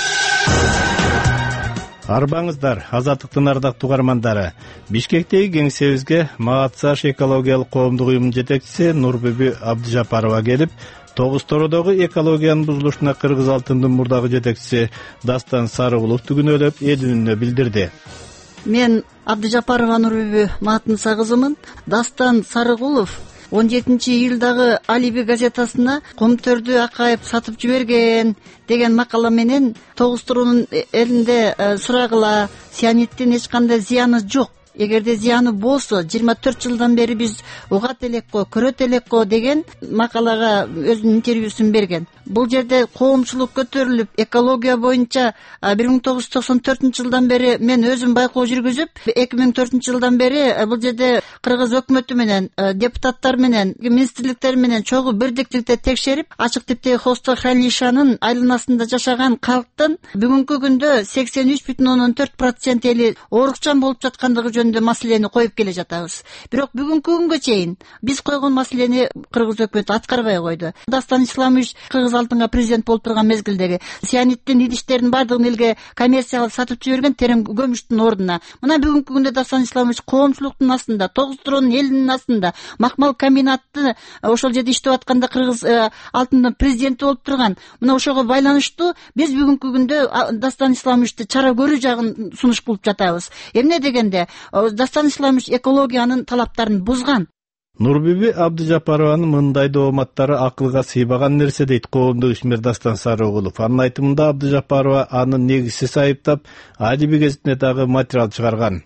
Арбаңыздар, азаттыктын ардактуу угармандары. Бишкектеги кеңсебизге Маатсаш экологиялык коомдук уюмунун жетекчиси Нурбүбү Абдыжапарова келип, Тогуз-Тородогу экологиянын бузулушуна Кыргыз алтындын мурдагы жетекчиси Дастан Сарыгулов түгүнөлөп эл үнүнө билдирди. Мен Абдыжапарова Нурбүбү Маатынса кызымын. Дастан Сарыгулов он жетинчи июлдагы Алиби газетасына комтөрдү акайып сатып жиберген деген макала менен Тогуз-Торонун элинде сурагыла цианиттин эч кандай зыяны жок. Эгерде зыяны болсо жыйырма төрт жылдан бери биз угат элекко, көрөт элекко деген макалага өзүнүн интервьюсун берген. Бул жерде коомчулук көтөрүлүп, экология боюнча бир миң тогуз жүз токсон төртүнчү жылдан бери мен өзүм байкоо жүргүзүп, эки миң төртүнчү жылдан бери бул жерде кыргыз өкмөтү менен, депутаттар менен, министрликтер менен чогуу бирдиктикте текшерип, ачык типтеги хостохранилищанын айланасында жашаган калктын бүгүнкү күндө сексен үч бүтүн ондон төрт процент эли оорукчан болуп жаткандыгы жөнүндө маселени коюп келе жатабыз. Бирок бүгүнкү күнгө чейин биз койгон маселени кыргыз өкмөтү аткарбай койду. Дастан Исламович Кыргыз алтынга президент болуп турган мезгилдеги цианиттин идиштерин бардыгын элге коммерциялык сатып жиберген терем көмүштүн ордуна. Мына бүгүнкү күндө Дастан Исламович коомчулуктун астында, Тогуз-Торонун элинин астында макмал комбинатты ошол жерде иштеп атканда Кыргыз алтындын президенти болуп турган. Мына ошого байланыштуу биз бүгүнкү күндө Дастан Исламовичти чара көрүү жагын сунуш кылып жатабыз. Эмне дегенде Дастан Исламович экологиянын талаптарын бузган. Нурбүбү Абдыжапарованын мындай дооматтары акылга сыйбаган нерсе дейт коомдук ишмер Дастан Сарыгулов. Анын айтымында Абдыжапарова аны негизсиз айыптап, Алиби гезитине дагы материал чыгарган.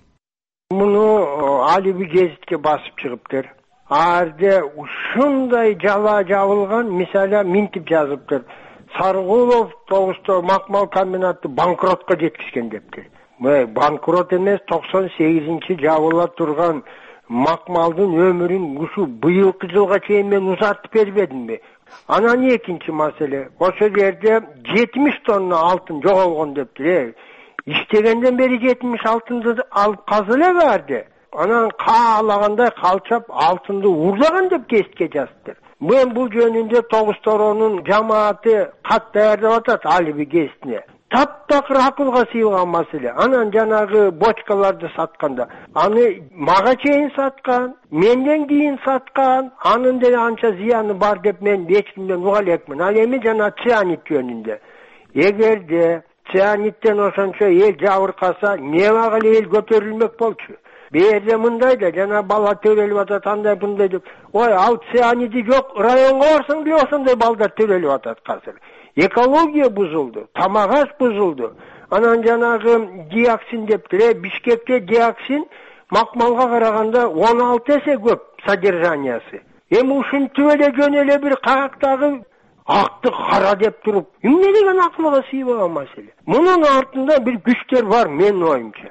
Муну Алиби гезитке басып чыгыптыр. Аарде ушундай жала жабылган, мисалы минтип жазыптыр. Сарыгулов Тогузто макмал комбинатты банкротко жеткизген дептир. Банкрот эмес, токсон сегизинчи жабыла турган макмалдын өмүрүн ушу быйылкы жылга чейин мен узартып бербедимби? Анан экинчи маселе, ошол жерде жетимиш тонна алтын жоголгон дептир. Иштегенден бери жетимиш алтынды алып казы эле барды. Анан каалагандай калчап алтынды урлаган деп гезитке жазыптыр. Мен бул жөнүндө Тогуз-Торонун жамааты кат даярдап атат Алиби гезитине. Таптакыр акылга сыйган маселе. Анан жанагы бочкаларды сатканда, аны мага чейин саткан, менден кийин саткан, анын деле анча зыяны бар деп мен эч кимден уга элекмин. Ал эми жана цианит жөнүндө. Эгерде цианиттен ошончо эл жабыркаса, эмне эле эл көтөрүлмөк болчу? Берде мындай да жана бала төрөлүп атат, андай мындай деп. Ой, ал цианиди жок, районго барсаң деле ошондой балдар төрөлүп атат азыр. Экология бузулду, тамак аш бузулду. Анан жанагы диоксин дептир, Бишкекте диоксин макмалга караганда он алты эсе көп содержаниясы. Эми ушинтип эле жөн эле бир кагактагы акты кара деп туруп, эмне деген акылга сыйбаган маселе. Мунун артында бир күчтөр бар, менин оюмча.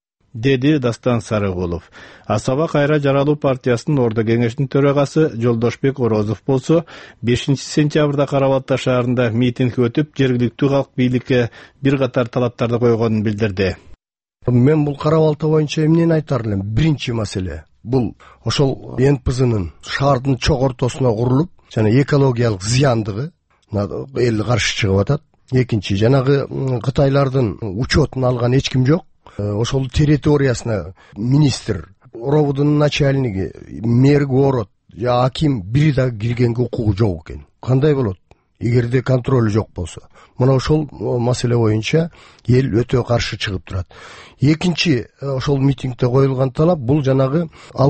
Деди Дастан Сарыгулов. Асаба кайра жаралуу партиясынын ордо кеңешинин төрагасы Жолдошбек Орозов болсо, бешинчи сентябрда Карабалта шаарында митинг өтүп, жергиликтүү калк бийликке бир катар талаптарды койгонун билдирди. Мен бул Карабалта боюнча эмнени айтар элем? Биринчи маселе бул ошол эн пэ зынын шаардын чок ортосуна курулуп, жана экологиялык зыяндыгы эл каршы чыгып атат. Экинчи, жанагы Кытайлардын учетун алган эч ким жок. Ошол территориясына министр, ровудун начальниги, мэр город, я аким бири да киргенге укугу жок экен. Кандай болот? Эгерде контроль жок болсо. Мына ошол маселе боюнча эл өтө каршы чыгып турат. Экинчи, ошол митингде коюлган талап бул жанагы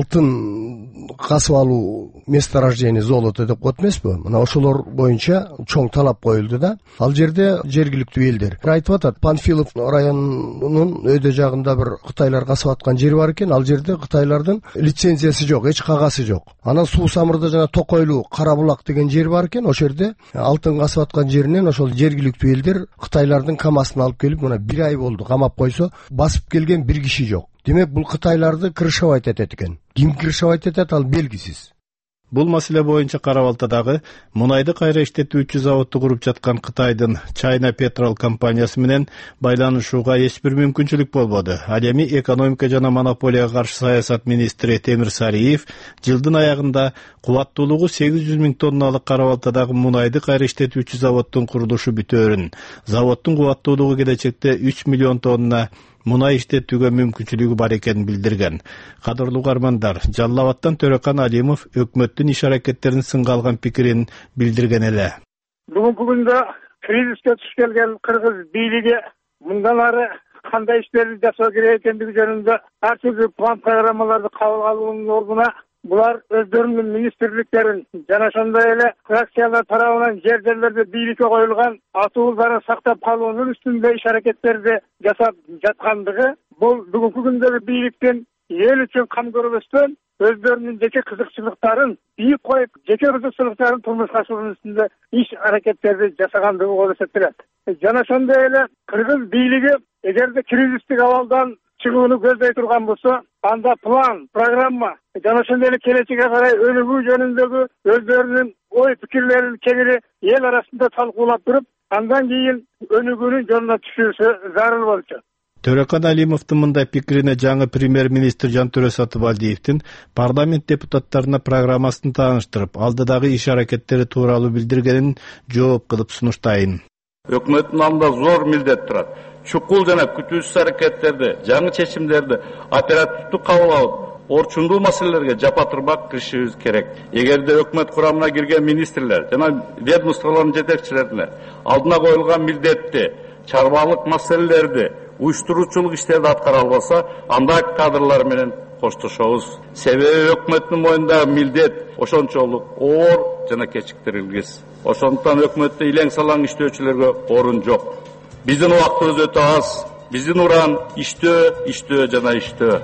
алтын касып алуу месторождение золота деп коет эмеспи? Мына ошолор боюнча чоң талап коюлду да. Ал жерде жергиликтүү элдер айтып атат, Панфилов районунун өйдө жагында бир Кытайлар касып аткан жери бар экен. Ал жерде Кытайлардын лицензиясы жок, эч кагазы жок. Анан суу самырда жана Токойлуу, Карабулак деген жер бар экен. Ошол жерде алтын касып аткан жеринен ошол жергиликтүү элдер Кытайлардын камасын алып келип, мына бир ай болду камап койсо, басып келген бир киши жок. Демек бул Кытайларды крышевать этет экен. Ким крышевать этет, ал белгисиз. Бул маселе боюнча Кара Балтадагы мунайды кайра иштетүүчү заводду куруп жаткан Кытайдын China Petrol компаниясы менен байланышууга эч бир мүмкүнчүлүк болбоду. Ал эми экономика жана монополияга каршы саясат министри Темир Сариев жылдын аягында кубаттуулугу сегиз жүз миң тонналык Кара Балтадагы мунайды кайра иштетүүчү заводдун курулушу бүтөөрүн, заводдун кубаттуулугу келечекте үч миллион тонна мунай иштетүүгө мүмкүнчүлүгү бар экенин билдирген. Кадырлуу угармандар, Жалал Абадтан Төрөкан Алимов өкмөттүн иш аракеттерин сынга алган пикирин билдирген эле. Бүгүнкү күндө кризиске туш келген кыргыз бийлиги мындан ары кандай иштерди жасоо керек экендиги жөнүндө ар түрдүү план программаларды кабыл алуунун ордуна булар өздөрүнүн министрликтерин жана ошондой эле фракциялар тарабынан жер жерлерде бийликке коюлган атуулдарын сактап калуунун үстүндө иш аракеттерди жасап жаткандыгы, бул бүгүнкү күндөгү бийликтин эл үчүн кам көрбөстөн өздөрүнүн жеке кызыкчылыктарын бийик коюп, жеке кызыкчылыктарын турмушка ашыруунун үстүндө иш аракеттерди жасагандыгы болуп эсептелет. Жана ошондой эле кыргыз бийлиги эгерде кризистик абалдан чыгууну көздөй турган болсо, анда план, программа жана ошондой эле келечекке карай өнүгүү жөнүндөгү өздөрүнүн ой пикирлерин кеңири эл арасында талкуулап туруп, андан кийин өнүгүүнүн жолуна түшүүсү зарыл болчу. Төрөкан Алимовдун мындай пикирине жаңы премьер-министр Жантөрө Сатыбалдиевдин парламент депутаттарына программасын тааныштырып, алдыдагы иш аракеттери тууралуу билдиргенин жооп кылып сунуштайын. Өкмөттүн алдында зор милдет турат. Чукул жана күтүүсүз аракеттерди, жаңы чечимдерди оперативдүү кабыл алып, орчундуу маселелерге жапа турмак киришибиз керек. Эгерде өкмөт курамына кирген министрлер жана ведомстволордун жетекчилерине алдына коюлган милдетти, чарбалык маселелерди, уюштуруучулук иштерди аткара албаса, андай кадрлар менен коштошобуз. Себеби өкмөттүн мойнундагы милдет ошончолук оор жана кечиктирилгис. Ошондуктан өкмөттө илең салаң иштөөчүлөргө орун жок. Биздин убактыбыз өтө аз. Биздин уран иштөө, иштөө жана иштөө.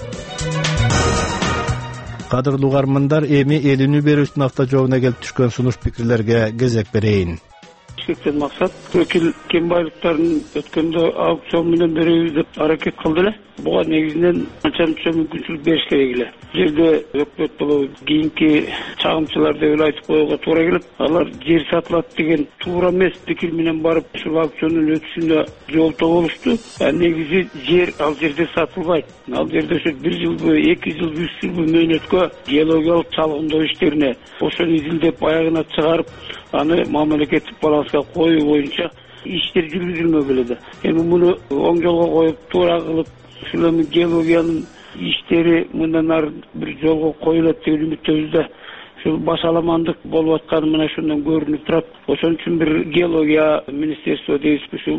Кадырлуу угармандар, эми элүүнү берүүчүнүн автожолуна келип түшкөн сунуш пикирлерге кезек берейин. Ишкектен максат өкүл кен байлыктарын өткөндө аукцион менен беребиз деп аракет кылды эле. Буга негизинен анча-мынча мүмкүнчүлүк бериш керек эле. Жерде өкмөт болобу, кийинки чагымчылар деп эле айтып коюуга туура келет. Алар жер сатылат деген туура эмес пикир менен барып ушул аукциондун өтүшүндө жолто болушту. Негизи жер ал жерде сатылбайт. Ал жерде ошо бир жылбы, эки жылбы, үч жылбы мөөнөткө геологиялык чалгындоо иштерине ошону изилдеп аягына чыгарып, аны мамлекеттик баланска коюу боюнча иштер жүргүзүлмөгөн эле. Эми муну оң жолго коюп, туура кылып, ушул эми геологиянын иштери мындан ары бир жолго коюлат деген үмүттөбүз да. Ушул башаламандык болуп атканы мына ошондон көрүнүп турат. Ошон үчүн бир геология министерство дейбизби, ушул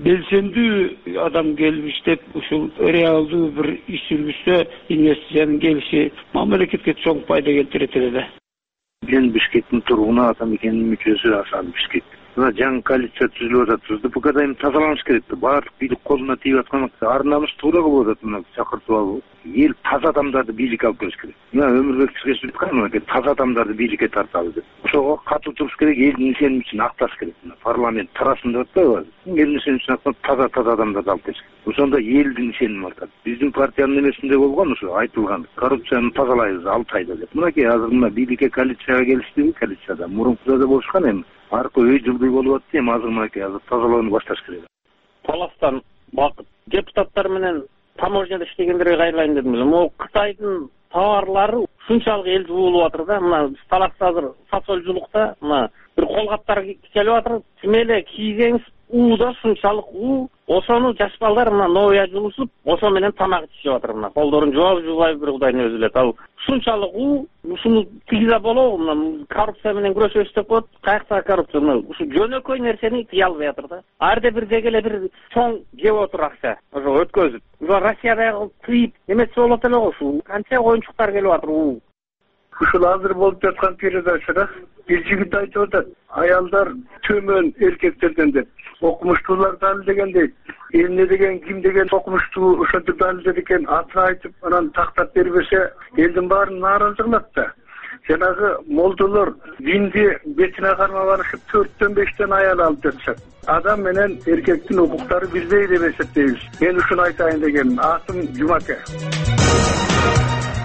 белсендүү адам келип иштеп, ушул реалдуу бир иш жүргүзсө, инвестициянын келиши мамлекетке чоң пайда келтирет эле да. Мен Бишкектин тургуну, атамекенинин мүчөсү Асан Бишкек. Мына жаңы коалиция түзүлүп атат. ДПКда эми тазаланыш керек. Баардык бийлик колуна тийип аткан ар намыс туура кылып атат. Мына чакыртып алып, эл таза адамдарды бийликке алып келиш керек. Мына Өмүрбек Чыгышев айткан, мына таза адамдарды бийликке тартабыз деп. Ошого катуу туруш керек, элдин ишеними үчүн акташ керек. Парламент тарасын деп атпайбы? Элдин ишеними үчүн актап таза таза адамдарды алып келиш керек. Ошондо элдин ишеними артат. Биздин партиянын эмесинде болгон ушу айтылган коррупцияны тазалайбыз алты айда деп. Мынакей азыр мына бийликке коалицияга келиштиби, коалицияда мурункуда да болушкан эми. Аркы үй жылдый болуп атты, эми азыр мынакей азыр тазалоону башташ керек. Таластан бакыт депутаттар менен таможняда иштегендерге кайрылайын дедим эле. Могу Кытайдын товарлары ушунчалык элди уулуп атыр да. Мына биз талакта азыр фасольчулукта мына бир колгаптар келип атыр. Тим эле кийсеңиз ууда ушунчалык уу. Ошону жаш балдар мына новая жуусуп, ошо менен тамак ичип атыр. Мына колдорун жуап жуубай бир кудайдын өзү билет. Ал ушунчалык уу, ушуну тигизе болобу? Мына коррупция менен күрөшөбүз деп коет. Каяктагы коррупция? Мына ушу жөнөкөй нерсени тие албай атыр да. Арда бир деги эле бир чоң кеп отур акча. Ошо өткөзүп. Ушу Россияда тыйып эмесе болот эле го ушу. Канча коюнчуктар келип атыр уу. Ушул азыр болуп жаткан передачада бир жигит айтып атат, аялдар төмөн эркектерден деп. Окумуштуулар далилдеген дейт. Эмне деген, ким деген окумуштуу ошентип далилдеди экен, атын айтып, анан тактап бербесе, элдин баарын нааразы кылат да. Жанагы молдолор динди бетине кармап алышып, төрттөн бештен аял алып жатышат. Адам менен эркектин укуктары бирдей деп эсептейбиз. Мен ушуну айтайын дегенмин. Атым Жумаке.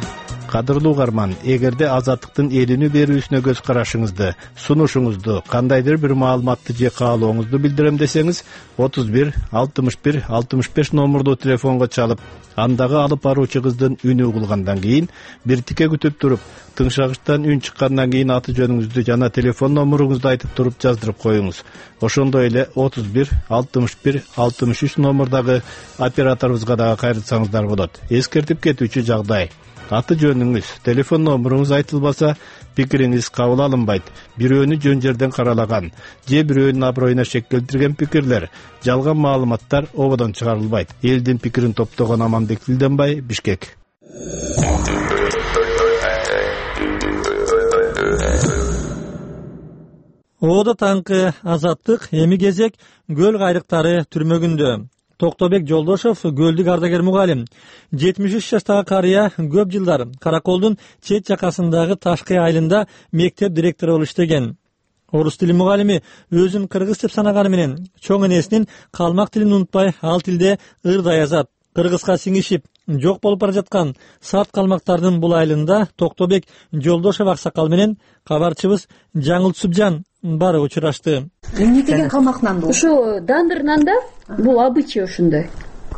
Кадырлуу угарман, эгерде Азаттыктын элинүү берүүсүнө көз карашыңызды, сунушуңузду, кандайдыр бир маалыматты же каалооңузду билдирем десеңиз, отуз бир алтымыш бир алтымыш беш номурдуу телефонго чалып, андагы алып баруучу кыздын үнү угулгандан кийин бир тике күтүп туруп, тыңшагычтан үн чыккандан кийин аты жөнүңүздү жана телефон номуруңузду айтып туруп жаздырып коюңуз. Ошондой эле отуз бир алтымыш бир алтымыш үч номурдагы операторубузга дагы кайрылсаңыздар болот. Эскертип кетүүчү жагдай: аты жөнүңүз, телефон номуруңуз айтылбаса, пикириңиз кабыл алынбайт. Бирөөнү жөн жерден каралаган же бирөөнүн аброюна шек келтирген пикирлер, жалган маалыматтар ободон чыгарылбайт. Элдин пикирин топтогон Аманбек Тилденбай, Бишкек. Оодо таңкы Азаттык, эми кезек Көл кайрыктары түрмөгүндө. Токтобек Жолдошов көлдүк ардагер мугалим. жетимиш үч жаштагы карыя көп жылдар Караколдун чет жакасындагы Ташкы айылында мектеп директору болуп иштеген. Орус тили мугалими өзүн кыргыз деп санаганы менен чоң энесинин калмак тилин унутпай, ал тилде ырдай жазат. Кыргызга сиңишип жок болуп бара жаткан сарт калмактардын бул айылында Токтобек Жолдошов аксакал менен кабарчыбыз Жаңыл Субжан бары учурашты. Эмне деген калмак нан бул? Ушу дандыр нанда бул обычай ошондой.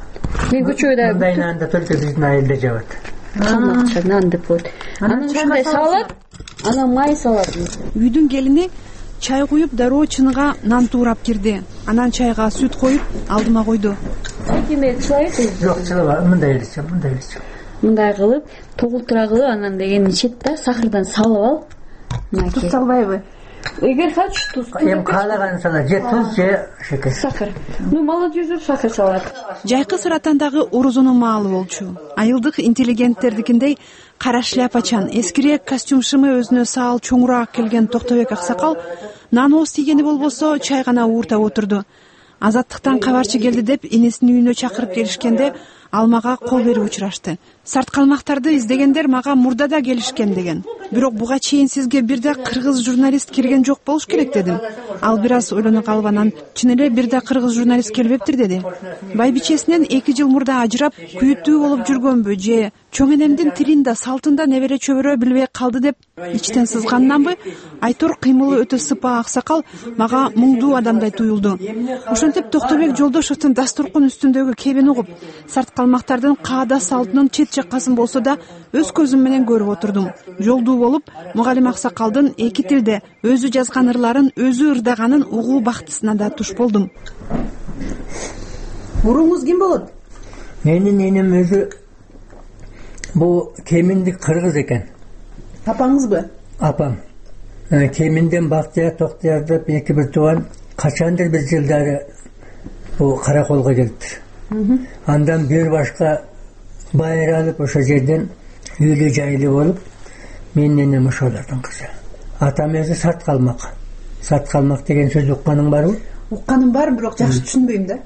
Мен көчөдө мындай нанда только биздин айылда жабат. Калмакча нан деп коет. Анан ушундай салат, анан май салат. Үйдүн келини чай куюп дароо чыныга нан туурап кирди. Анан чайга сүт коюп алдыма койду. Эме чылайбы? Жок, чылабайт. Мындай эле, мындай эле. Мындай кылып, тогултура кылып, анан деген ичет да, сахардан салып ал. Туз салбайбы? Эгер хочешь, туз. Эми каалаган салат, же туз, же шекер. Сахар. Ну, молодежь сахар салат. Жайкы Сыратандагы Орузунун маалы болчу. Айылдык интеллигенттердикиндей кара шляпачан, эскирээк костюм-шымы өзүнө саал чоңураак келген Токтобек аксакал нан ооз тийгени болбосо чай гана ууртап отурду. Азаттыктан кабарчы келди деп энесинин үйүнө чакырып келишкенде ал мага кол берип учурашты. Сарт калмактарды издегендер мага мурда да келишкен деген. Бирок буга чейин сизге бир да кыргыз журналист келген жок болуш керек дедим. Ал бир аз ойлоно калып анан чын эле бир да кыргыз журналист келбептир деди. Байбичесинен эки жыл мурда ажырап күйүттүү болуп жүргөнбү же чоң энемдин тилин да салтын да небере чөбөрө билбей калды деп ичтен сызганнанбы? Айтор кыймылы өтө сыпа аксакал мага муңдуу адамдай туюлду. Ошентип Токтобек Жолдошовдун дастуркун үстүндөгү кебин угуп, сарт калмактардын каада салтынын чет жаккасын болсо да өз көзүм менен көрүп отурдум. Жолдуу болуп, мугалим аксакалдын эки тилде өзү жазган ырларын өзү ырдаганын угуу бактысына да туш болдум. Уруңуз ким болот? Менин энем өзү бул Кеминдик кыргыз экен. Апаңызбы? Апам. Кеминден Бактияр, Токтояр деп эки бир тууган качандыр бир жылдары бул Караколго келиптир. Андан бир башка байыр алып ошол жерден үйлүү жайлуу болуп, менин энем ошолордун кызы. Атам өзү сарт калмак. Сарт калмак деген сөз укканың барбы? Укканым бар, бирок жакшы түшүнбөйм да.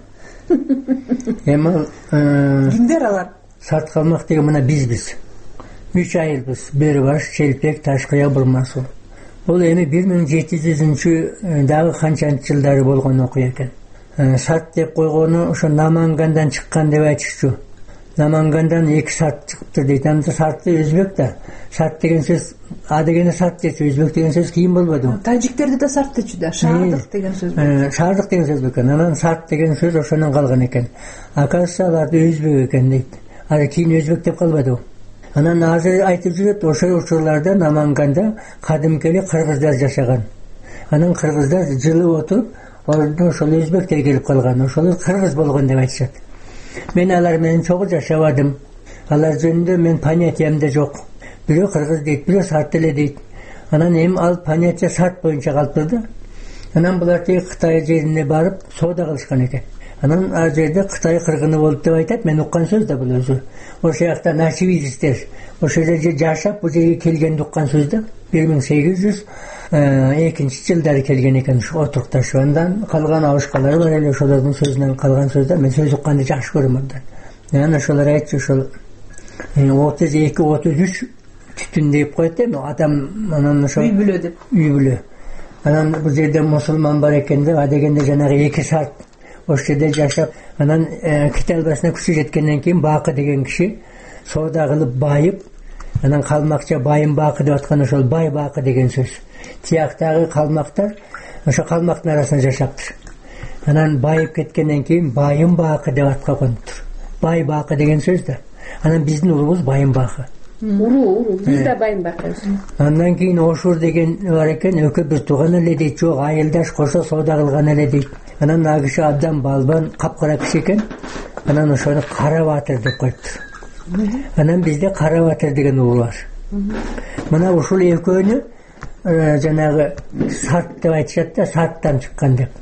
Эми кимдер алар? Сарт калмак деген мына бизбиз. Үч айылбыз. Бери баш, Челпек, Ташкыя, Бурмасул. Бул эми бир миң жети жүзүнчү дагы канчанчы жылдары болгон окуя экен. Сарт деп койгону ошо Намангандан чыккан деп айтышчу. Намангандан эки сарт чыгыптыр дейт. Анда сарты өзбек да. Сарт деген сөз, а дегени сарт дечү, өзбек деген сөз кийин болбоду. Тажиктерде да сарт дечү да, шаардык деген сөз болду. Шаардык деген сөз экен. Анан сарт деген сөз ошонун калган экен. Акасы аларды өзбек экен дейт. Аны кийин өзбек деп калбады. Анан азыр айтып жүрөт, ошол учурларда Наманганда кадимкели кыргыздар жашаган. Анан кыргыздар жылып отуруп, ордун ошол өзбектер келип калган. Ошолор кыргыз болгон деп айтышат. Мен алар менен чогуу жашабадым. Алар жөнүндө мен понятиямда жок. Бирөө кыргыз дейт, бирөө сарт эле дейт. Анан эми ал понятия сарт боюнча калыптыр да. Анан булар тиги Кытай жерине барып соода кылышкан экен. Анан ал жерде Кытай кыргыны болуп деп айтат. Мен уккан сөз да бул өзү. Ошол жакта нашивистер ошол жерде жашап, бул жерге келгенди уккан сөз да. бир миң сегиз жүз экинчи жылдары келген экен ушу отурукташып. Андан калган абышкалары бар эле, ошолордун сөзүнөн калган сөздөр. Мен сөз укканды жакшы көрөм андан. Анан ошолор айтчу, ошол отуз эки отуз үч түтүн деп коет эми адам. Анан ошо үй бүлө деп. Үй бүлө. Анан бул жерде мусулман бар экен деп, а дегенде жанагы эки сарт ошол жерде жашап, анан ките албасына күчү жеткенден кийин Бакы деген киши соода кылып байып, анан калмакча байым бакы деп аткан ошол бай бакы деген сөз. Тияктагы калмактар ошо калмактын арасында жашаптыр. Анан байып кеткенден кийин байым бакы деп атка конуптур. Бай бакы деген сөз да. Анан биздин урубуз байым бакы. Уруу, уруу, биз да байым бакыбыз. Андан кийин Ошур деген бар экен, экөө бир тууган эле дейт, жок, айылдаш кошо соода кылган эле дейт. Анан ал киши абдан балбан, капкара киши экен. Анан ошону Кара Батыр деп коюптур. Анан бизде Кара Батыр деген уулу бар. Мына ушул экөөнү жанагы сарт деп айтышат да, сарттан чыккан деп.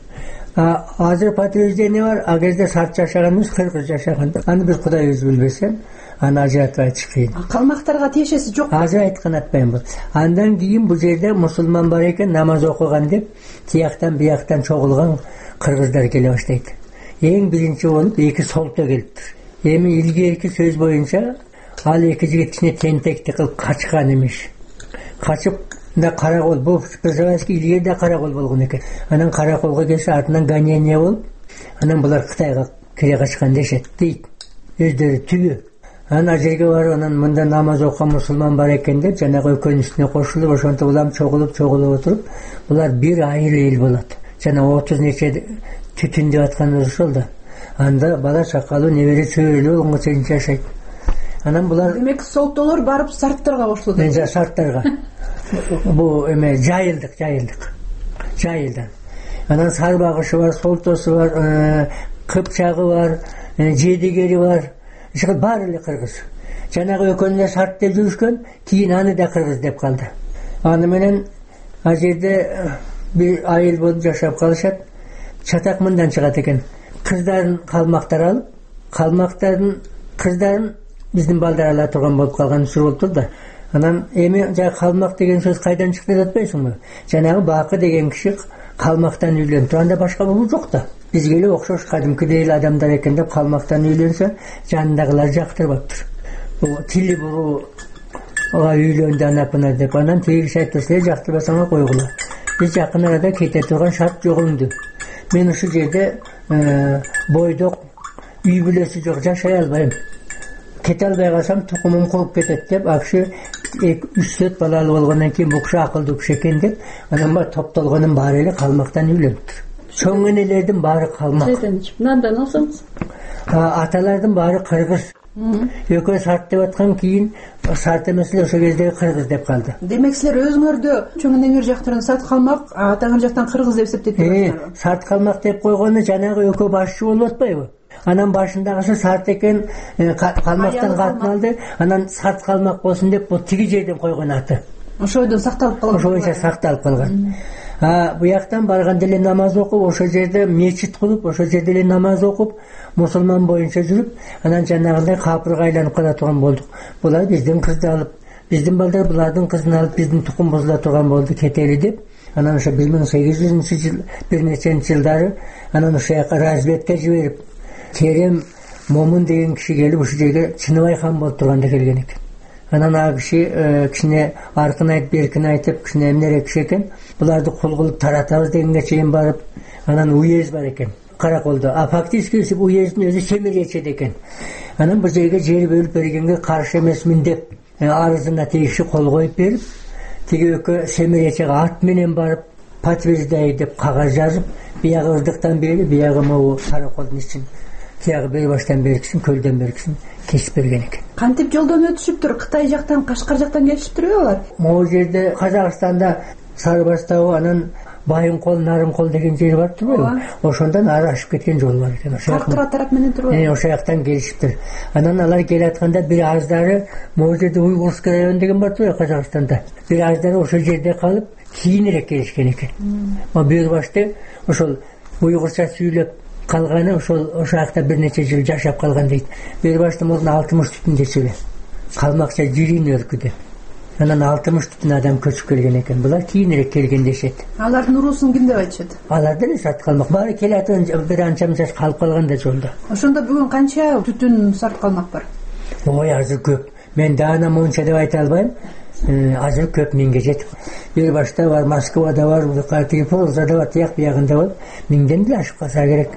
Азыр подтверждение бар, ал кезде сарт жашаганбыз, кыргыз жашаган. Аны биз кудайыбыз билбесем, аны ажыратып айтыш кыйын. Калмактарга тиешеси жок. Азыр айткан атпайм бул. Андан кийин бул жерде мусулман бар экен, намаз окуган деп, тияктан бияктан чогулган кыргыздар келе баштайт. Эң биринчи болуп эки солто келиптир. Эми илгерки сөз боюнча ал эки жигит ичине тентекти кылып качкан эмиш. Качып да каракол, бул Пржевальский илгерде каракол болгон экен. Анан караколго келсе артынан гонение болуп, анан булар Кытайга кире качкан дешет дейт. Өздөрү түбү. Анан жерге барып, анан мында намаз окуган мусулман бар экен деп, жанагы экөөнүн үстүнө кошулуп, ошентип улам чогулуп, чогулуп отуруп, булар бир айыл эл болот. Жана отуз нече түтүн деп атканыбыз ошол да. Анда бала чакалуу, небере чөйрөлүү болгонго чейин жашайт. Анан булар демек солтолор барып сарттарга кошулду. Мен сарттарга. Бу эме жайылдык, жайылдык. Жайылдан. Анан сарбагышы бар, солтосу бар, кыпчагы бар, жедигери бар. Иши баары эле кыргыз. Жанагы экөөнү сарт деп жүрүшкөн, кийин аны да кыргыз деп калды. Аны менен ал жерде бир айыл болуп жашап калышат. Чатак мындан чыгат экен. Кыздарын калмактар алып, калмактардын кыздарын биздин балдар ала турган болуп калган сөз болуптур да. Анан эми жа калмак деген сөз кайдан чыкты деп атпайсыңбы? Жанагы Бакы деген киши калмактан үйлөнүп турганда башка болуу жок да. Бизге эле окшош кадимкидей эле адамдар экен деп калмактан үйлөнсө, жанындагылар жактырбаптыр. Бул тили бурууга үйлөндү анапына деп, анан тиги киши айтты, силер жактырбасаңар койгула. Биз жакын арада кете турган шарт жок өңдү. Мен ушул жерде бойдок үй бүлөсү жок, жашай албайм. Кете албай калсам тукумум куруп кетет деп, ал киши үч төрт балалуу болгондон кийин бул киши акылдуу киши экен деп, анан баары топтолгонун баары эле калмактан үйлөнүптүр. Чоң энелердин баары калмак. Мындан алсаңыз. Аталардын баары кыргыз. Экөө сарт деп аткан, кийин сарт эмес эле ошол кезде кыргыз деп калды. Демек силер өзүңөрдө чоң энеңер жактан сарт калмак, атаңар жактан кыргыз деп эсептейсиңер. Сарт калмак деп койгону жанагы экөө башчы болуп атпайбы? Анан башындагысы сарт экен, калмактан катын алды, анан сарт калмак болсун деп бул тиги жерден койгон аты. Ошойдон сакталып калган. Ошойча сакталып калган. А буяктан барганда эле намаз окуп, ошол жерде мечит кылып, ошол жерде эле намаз окуп, мусулман боюнча жүрүп, анан жанагындай капырга айланып кала турган болдук. Булар биздин кызды алып, биздин балдар булардын кызын алып, биздин тукум бузула турган болду, кетели деп. Анан ошо бир миң сегиз жүзүнчү жыл, бир неченчи жылдары анан ошол жака разведка жиберип, Керем Момун деген киши келип ушул жерге Чыныбай хан болуп турганда келген экен. Анан ал киши кичине аркын айтып, беркин айтып, кичине эмнерээк киши экен. Буларды кул кылып таратабыз дегенге чейин барып, анан уезд бар экен. Караколдо. А фактически уездин өзү Семиречеде экен. Анан бул жерге жер бөлүп бергенге каршы эмесмин деп, арызына тегиши кол коюп берип, тиги экөө Семиречеге ат менен барып, подтверждаю деп кагаз жазып, биягы ырдыктан бери, биягы могу караколдун ичин, тиягы бери баштан беркисин, көлдөн беркисин кесип берген экен. Кантип жолдон өтүшүптүр? Кытай жактан, Кашкар жактан келишиптирби алар? Могу жерде Казакстанда Сарыбастабы, анан Байынкол, Нарынкол деген жер бар турбайбы? Ошондон ары ашып кеткен жол бар экен. Шаркыра тарап менен турбайбы? Ошол жактан келишиптир. Анан алар келатканда бир аздары могу жерде Уйгурский район деген бар турбайбы Казакстанда. Бир аздары ошол жерде калып, кийинирээк келишкен экен. Мо бир башта ошол уйгурча сүйлөп калганы ошол ошол жакта бир нече жыл жашап калган дейт. Бир башта мурун алтымыш түтүн дечеле. Калмакча жирин өлкү деп. Анан алтымыш түтүн адам көчүп келген экен. Булар кийинирээк келген дешет. Алардын уруусун ким деп айтышат? Алар деле сарт калмак. Баары келатын бир анча мынча калып калган да жолдо. Ошондо бүгүн канча түтүн сарт калмак бар? Ой, азыр көп. Мен даана монча деп айта албайм. Азыр көп, миңге жетип. Бир башта бар, Москвада бар, Пензада бар, тияк биягында бар. Миңден деле ашып калса керек.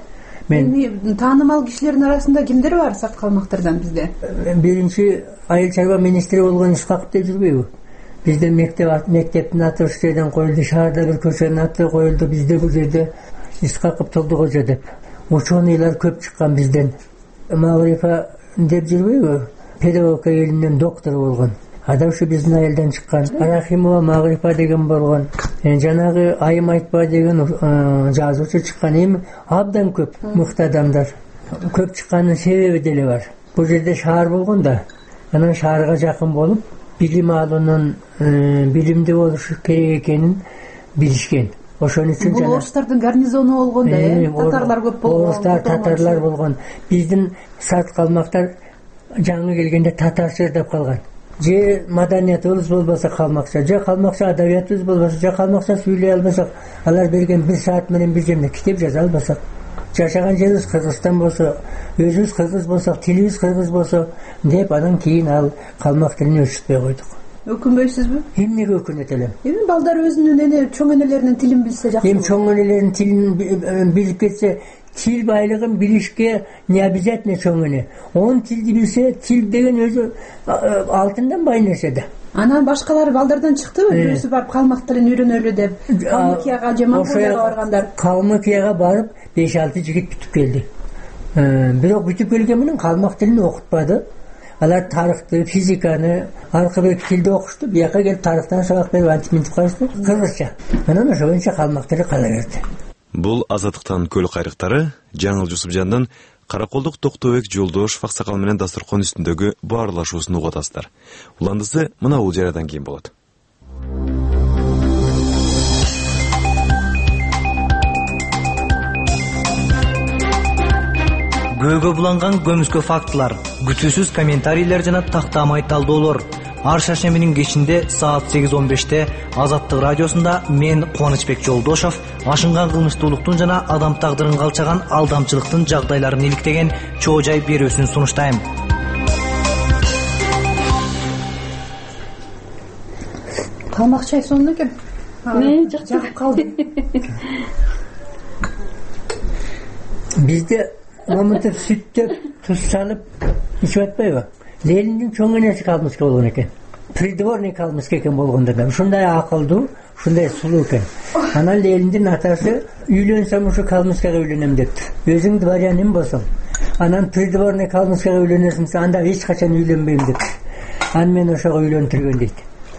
эми таанымал кишилердин арасында кимдер бар сак калмактардан бизде? Биринчи айыл чарба министри болгон Исхаков деп жүрбөйбү? Бизде мектеп мектептин аты ошол жерден коюлду, шаарда бир көчөнүн аты коюлду, бизде бул жерде Исхаков Толдукожо деп. Ученыйлар көп чыккан бизден. Мағрифа деп жүрбөйбү? Педагогика илиминин доктору болгон. Ада ушу биздин айылдан чыккан. Рахимова Мағрифа деген болгон. Жанагы Айым Айтпа деген жазуучу чыккан. Эми абдан көп мыкты адамдар. Көп чыкканын себеби деле бар. Бул жерде шаар болгон да. Анан шаарга жакын болуп, билим алуунун, билимдүү болуш керек экенин билишкен. Ошон үчүн бул орустардын гарнизону болгон да, э? Татарлар көп болгон. Орустар, татарлар болгон. Биздин сарт калмактар жаңы келгенде татарча деп калган. Же маданиятыбыз болбосо калмакча, же калмакча адабиятыбыз болбосо, же калмакча сүйлөй албасак, алар берген бир саат менен бир жерде китеп жаза албасак, жашаган жерибиз Кыргызстан болсо, өзүбүз кыргыз болсок, тилибиз кыргыз болсо деп анан кийин ал калмак тилин өчүтпөй койдук. Өкүнбөйсүзбү? Эмнеге өкүнөт элем? Эми балдар өзүнүн эне чоң энелеринин тилин билсе жакшы. Эми чоң энелеринин тилин билип кетсе, тил байлыгын билишке не обязательно чоң эне. Он тилди билсе, тил деген өзү алтындан бай нерсе да. Анан башкалар балдардан чыктыбы? Бирөөсү барып калмак тилин үйрөнөлү деп, Калмыкияга же Монголияга баргандар. Калмыкияга барып беш алты жигит бүтүп келди. Бирок бүтүп келген менен калмак тилин окутпады. Алар тарыхты, физиканы, аркы бир тилди окушту. Бияка келип тарыхтан сабак берип антиминтип калышты. Кыргызча. Анан ошо боюнча калмак тили кала берди. Бул Азаттыктан көл кайрыктары Жаңыл Жусупжандын Караколдук Токтобек Жолдошов аксакал менен дасторкон үстүндөгү баарлашуусун угуп атасыздар. Уландысы мына бул жарадан кийин болот. Көөгө буланган көмүскө фактылар, күтүүсүз комментарийлер жана тактамай талдоолор. Ар шаршембинин кечинде саат сегиз он беште Азаттык радиосунда мен Кубанычбек Жолдошов ашынган кылмыштуулуктун жана адам тагдырын калчаган алдамчылыктын жагдайларын иликтеген чоо жай берүүсүн сунуштайм. Калмак чай сонун экен. Мен жактырып калдым. Бизде омутуп сүттөп, туз салып ичип атпайбы? Лениндин чоң энеси калмыска болгон экен. Придворный калмыска экен болгондо да. Ушундай акылдуу, ушундай сулуу экен. Анан Лениндин атасы үйлөнсөм ушу калмыскага үйлөнөм дептир. Өзүң дворянин болсоң, анан придворный калмыскага үйлөнөсүң, анда эч качан үйлөнбөйм дептир. Анан мен ошого үйлөндүргөн дейт.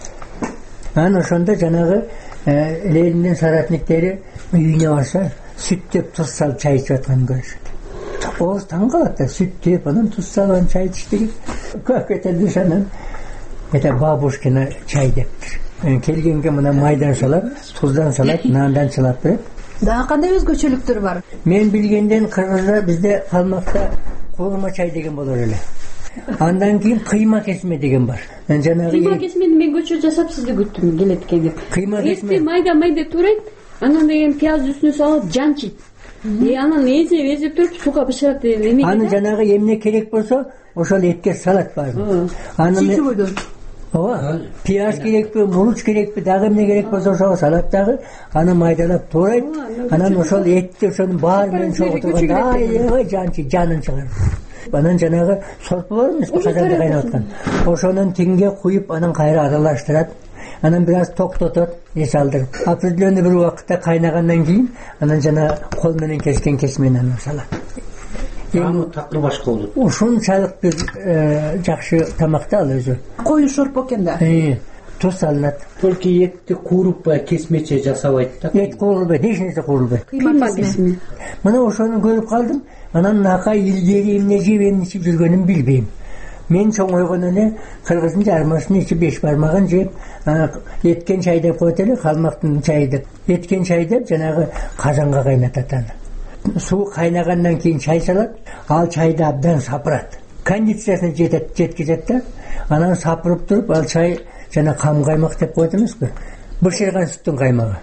Анан ошондо жанагы Лениндин соратниктери үйүнө барса, сүттөп туз салып чай ичип атканын көрүшөт. Орус таң калат да, сүттөп анан туз салып чай ичти. Как это душанан? Это бабушкина чай дептир. Келгенге мына майдан салат, туздан салат, нандан салат берет. Дагы кандай өзгөчөлүктөр бар? Мен билгенден кыргызда бизде калмакта курма чай деген болор эле. Андан кийин кыйма кесме деген бар. Жанагы кыйма кесмени мен көчө жасап сизди күттүм келет экен деп. Кыйма кесме майда майда турайт, анан деген пияз үстүнө салып жанчыйт. И анан эзе эзеп туруп сууга бышырат деген эме. Аны жанагы эмне керек болсо, ошол этке салат бар. Аны ооба, пияз керекпи, муруч керекпи, дагы эмне керек болсо ошого салат дагы, аны майдалап турайт. Анан ошол этти ошонун баары менен чогуу турганда ай жанчы жанын чыгарат. Анан жанагы сорпу бар эмеспи, казанда кайнап аткан. Ошонун тиңге куюп, анан кайра аралаштырат. Анан бир аз токтотот, эс алдырып. Определенный бир убакытта кайнагандан кийин, анан жана кол менен кескен кесмени анан салат. Тамы татлы башка болот. Ушунчалык бир жакшы тамак да ал өзү. Коюн шорпо экен да. Туз салынат. Только этти кууруппай кесмече жасабайт да. Эт куурулбайт, эч нерсе куурулбайт. Кыйма кесме. Мына ошону көрүп калдым. Анан накай илгери эмне жеп эмне ичип жүргөнүн билбейм. Мен чоңойгон эле кыргыздын жармасын ичип беш бармагын жеп, эткен чай деп коет эле, калмактын чайы деп. Эткен чай деп жанагы казанга кайнатат аны. Суу кайнагандан кийин чай салат, ал чайды абдан сапырат. Кондициясына жетет, жеткизет да. Анан сапырып туруп, ал чай жана кам каймак деп коет эмеспи? Бышырган сүттүн каймагы.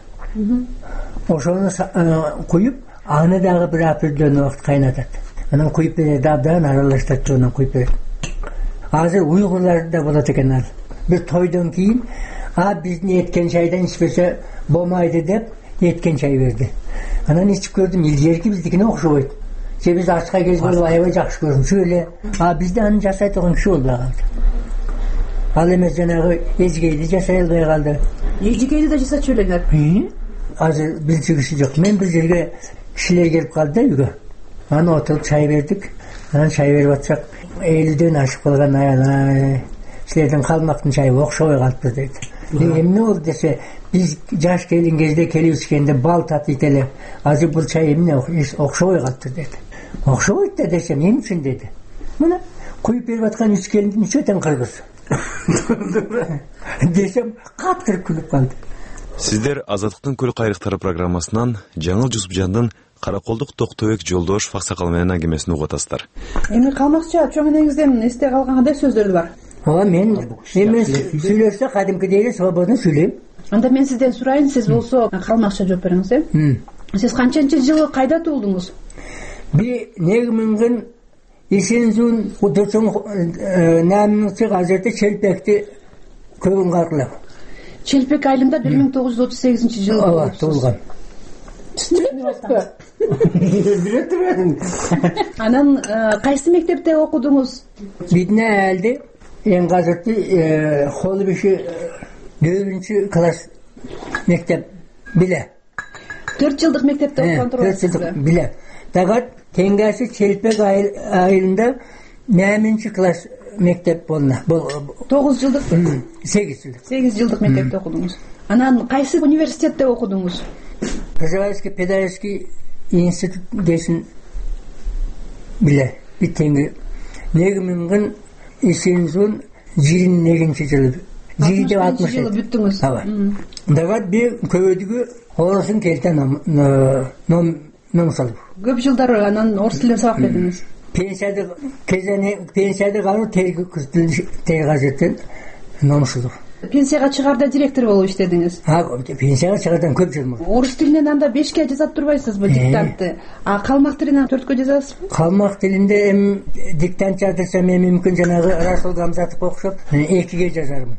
Ошону куюп, аны дагы бир определенный убакыт кайнатат. Анан куюп берет, абдан аралаштырат, жонун куюп берет. Азыр уйгурларда болот экен ал. Бир тойдон кийин, а биздин эткен чайдан ичпесе болмайды деп эткен чай берди. Анан ичип көрдүм, илгерки биздикине окшобойт. же биз ачка кез болуп аябай жакшы көрүнчү эле, а бизде аны жасай турган киши болбой калды. Ал эмес жанагы эжгейди жасай албай калды. Эжгейди да жасачу элеңер. Азыр билчү киши жок. Мен бир жерге кишилер келип калды да үйгө. Аны отуруп чай бердик. Анан чай берип атсак, элүүдөн ашып калган аял, силердин калмактын чайы окшобой калыптыр дейт. Эмне болду десе, биз жаш келин кезде келип ичкенде бал татыйт эле. Азыр бул чай эмне окшобой калыптыр дейт. Окшобойт да десем, эмне үчүн деди. Мына куюп берип аткан үч келиндин үчөө тең кыргыз. Десем, каттырып күлүп калды. Сиздер Азаттыктын көл кайрыктары программасынан Жаңыл Жусупжандын Караколдук Токтобек Жолдошов аксакал менен аңгемесин угуп атасыздар. Эми калмакчы чоң энеңизден эсте калган кандай сөздөр бар? Ооба, мен эми сүйлөсө кадимкидей эле свободно сүйлөйм. Анда мен сизден сурайын, сиз болсо калмакча жооп бериңиз, э? Сиз канчанчы жылы кайда туулдуңуз? Би негимингин Исензун удучун намынчы газети Челпекти көбүн калкылап. Челпек айылында бир миң тогуз жүз отуз сегизинчи жылы Ооба, туулган. Анан кайсы мектепте окудуңуз? Бидне элди эң газети Холбиши дөртүнчү класс мектеп биле. төрт жылдык мектепте окуган турасыз. төрт жылдык биле. Дагы Теңгеси Челпек айылында нэминчи класс мектеп болна. тогуз жылдык? сегиз жылдык. сегиз жылдык мектепте окудуңуз. Анан кайсы университетте окудуңуз? Пржевальский педагогический институт десин биле. Биттенги негимингин Исензун жыйырма экинчи жылы. жыйырма алтымыш жылы бүттүңүз. Ооба. Дагы бир көбөдүгү орусун келтен ном номсалып. Көп жылдар анан орус тилинен сабак бердиңиз. Пенсияда кезене пенсияда калып тел газеттен номсулук. Пенсияга чыгарда директор болуп иштедиңиз. А, пенсияга чыгардан көп жыл болду. Орус тилинен анда бешке жазап турбайсызбы диктантты? А калмак тилинен төрткө жазасызбы? Калмак тилинде эми диктант жаздырсам эми мүмкүн жанагы Расул Гамзатовго окшоп экиге жазармын.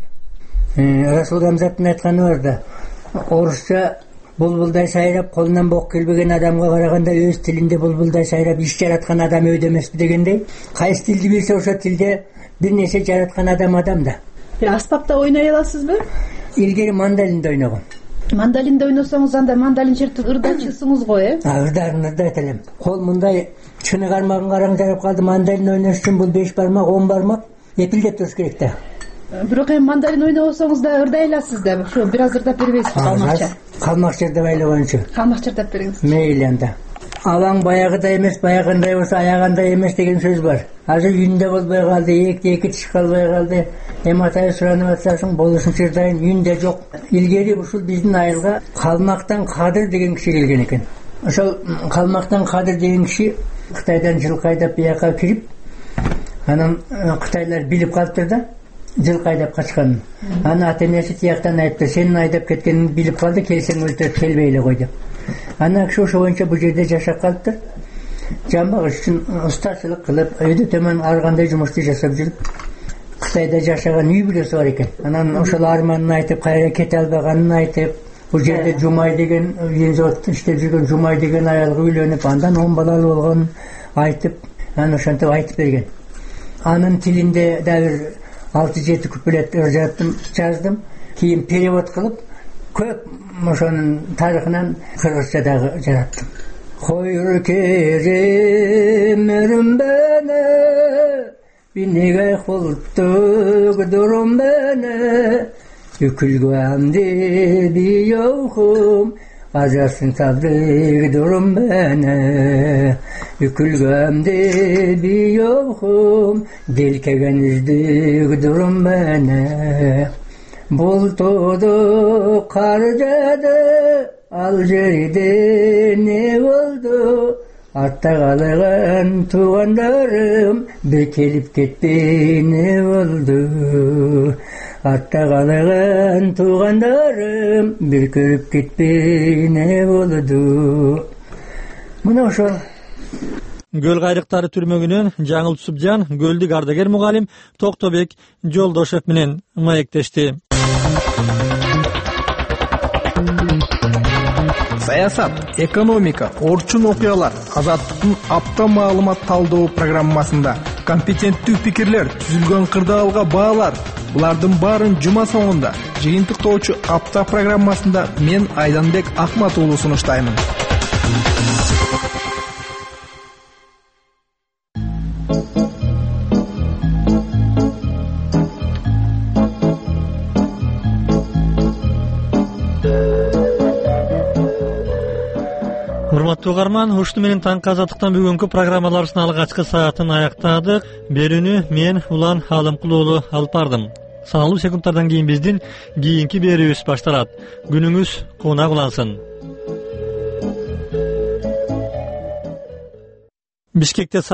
Расул Гамзаттын айтканы бар да, орусча булбулдай сайрап колунан бок келбеген адамга караганда өз тилинде булбулдай сайрап иш жараткан адам өйдө эмеспи дегендей, кайсы тилди билсе ошо тилде бир нерсе жараткан адам адам да. Аспапта ойной аласызбы? Илгери мандалинде ойногом. Мандалинде ойносоңуз анда мандалин чертип ырдачысыңыз го, э? А, ырдарын ырдайт элем. Кол мындай чыны кармагын караң жарап калды, мандалин ойнош үчүн бул беш бармак, он бармак эпилдеп туруш керек да. Бирок эми мандалин ойносоңуз да ырдай аласыз да. Ошо бир аз ырдап бербейсизби калмакча? Калмакча ырдап айлабайынчы. Калмакча ырдап бериңиз. Мейли анда. Алаң баягыдай эмес, баягындай болсо аягандай эмес деген сөз бар. Азыр үйүндө болбой калды, экти эки тиш калбай калды. Эми атай суранып атсаң, болушунча ырдайын, үйүндө жок. Илгери ушул биздин айылга Калмактан Кадыр деген киши келген экен. Ошол Калмактан Кадыр деген киши Кытайдан жылкы айдап бияка кирип, анан кытайлар билип калыптыр да, жылкы айдап качканын. Аны ата-энеси тияктан айтты, сенин айдап кеткениңди билип калды, келсең өлтүрүп келбей эле кой деп. Ана киши ошо боюнча бул жерде жашап калыптыр. Жамбагыш үчүн устачылык кылып, өйдө төмөн ар кандай жумушту жасап жүрүп, Кытайда жашаган үй бүлөсү бар экен. Анан ошол арманын айтып, кайра кете албаганын айтып, бул жерде Жумай деген Винзордо иштеп жүргөн Жумай деген аялга үйлөнүп, андан он балалуу болгонун айтып, анан ошентип айтып берген. Анын тилинде да бир алты жети куплет жаздым, жаздым. Кийин перевод кылып, көп ошонун тарыхынан кыргызча дагы жараттым. Койур керем өрүмбөне, бинеге култтук дурумбөне, үкүлгөмди биёхум, ажасын сабдык дурумбөне, үкүлгөмди биёхум, делкеген үздүк дурумбөне. Бултуду кар жады, ал жерде не болду? Артта калган туугандарым бир келип кетпей не болду? Артта калган туугандарым бир көрүп кетпей не болду? Мына ошол. Көл кайрыктары түрмөгүнөн Жаңыл Жусупжан көлдүк ардагер мугалим Токтобек Жолдошов менен маектешти. саясат, экономика, орчун окуялар Азаттыктын апта маалымат талдоо программасында компетенттүү пикирлер, түзүлгөн кырдаалга баалар. Булардын баарын жума соңунда жыйынтыктоочу апта программасында мен Айданбек Акмат уулу сунуштаймын. Урматтуу угарман, ушуну менен таңкы Азаттыктан бүгүнкү программаларыбыздын алгачкы саатын аяктадык. Берүүнү мен Улан Алымкул уулу алып бардым. Саналуу секундтардан кийин биздин кийинки берүүбүз башталат. Күнүңүз кууна улансын. Бишкекте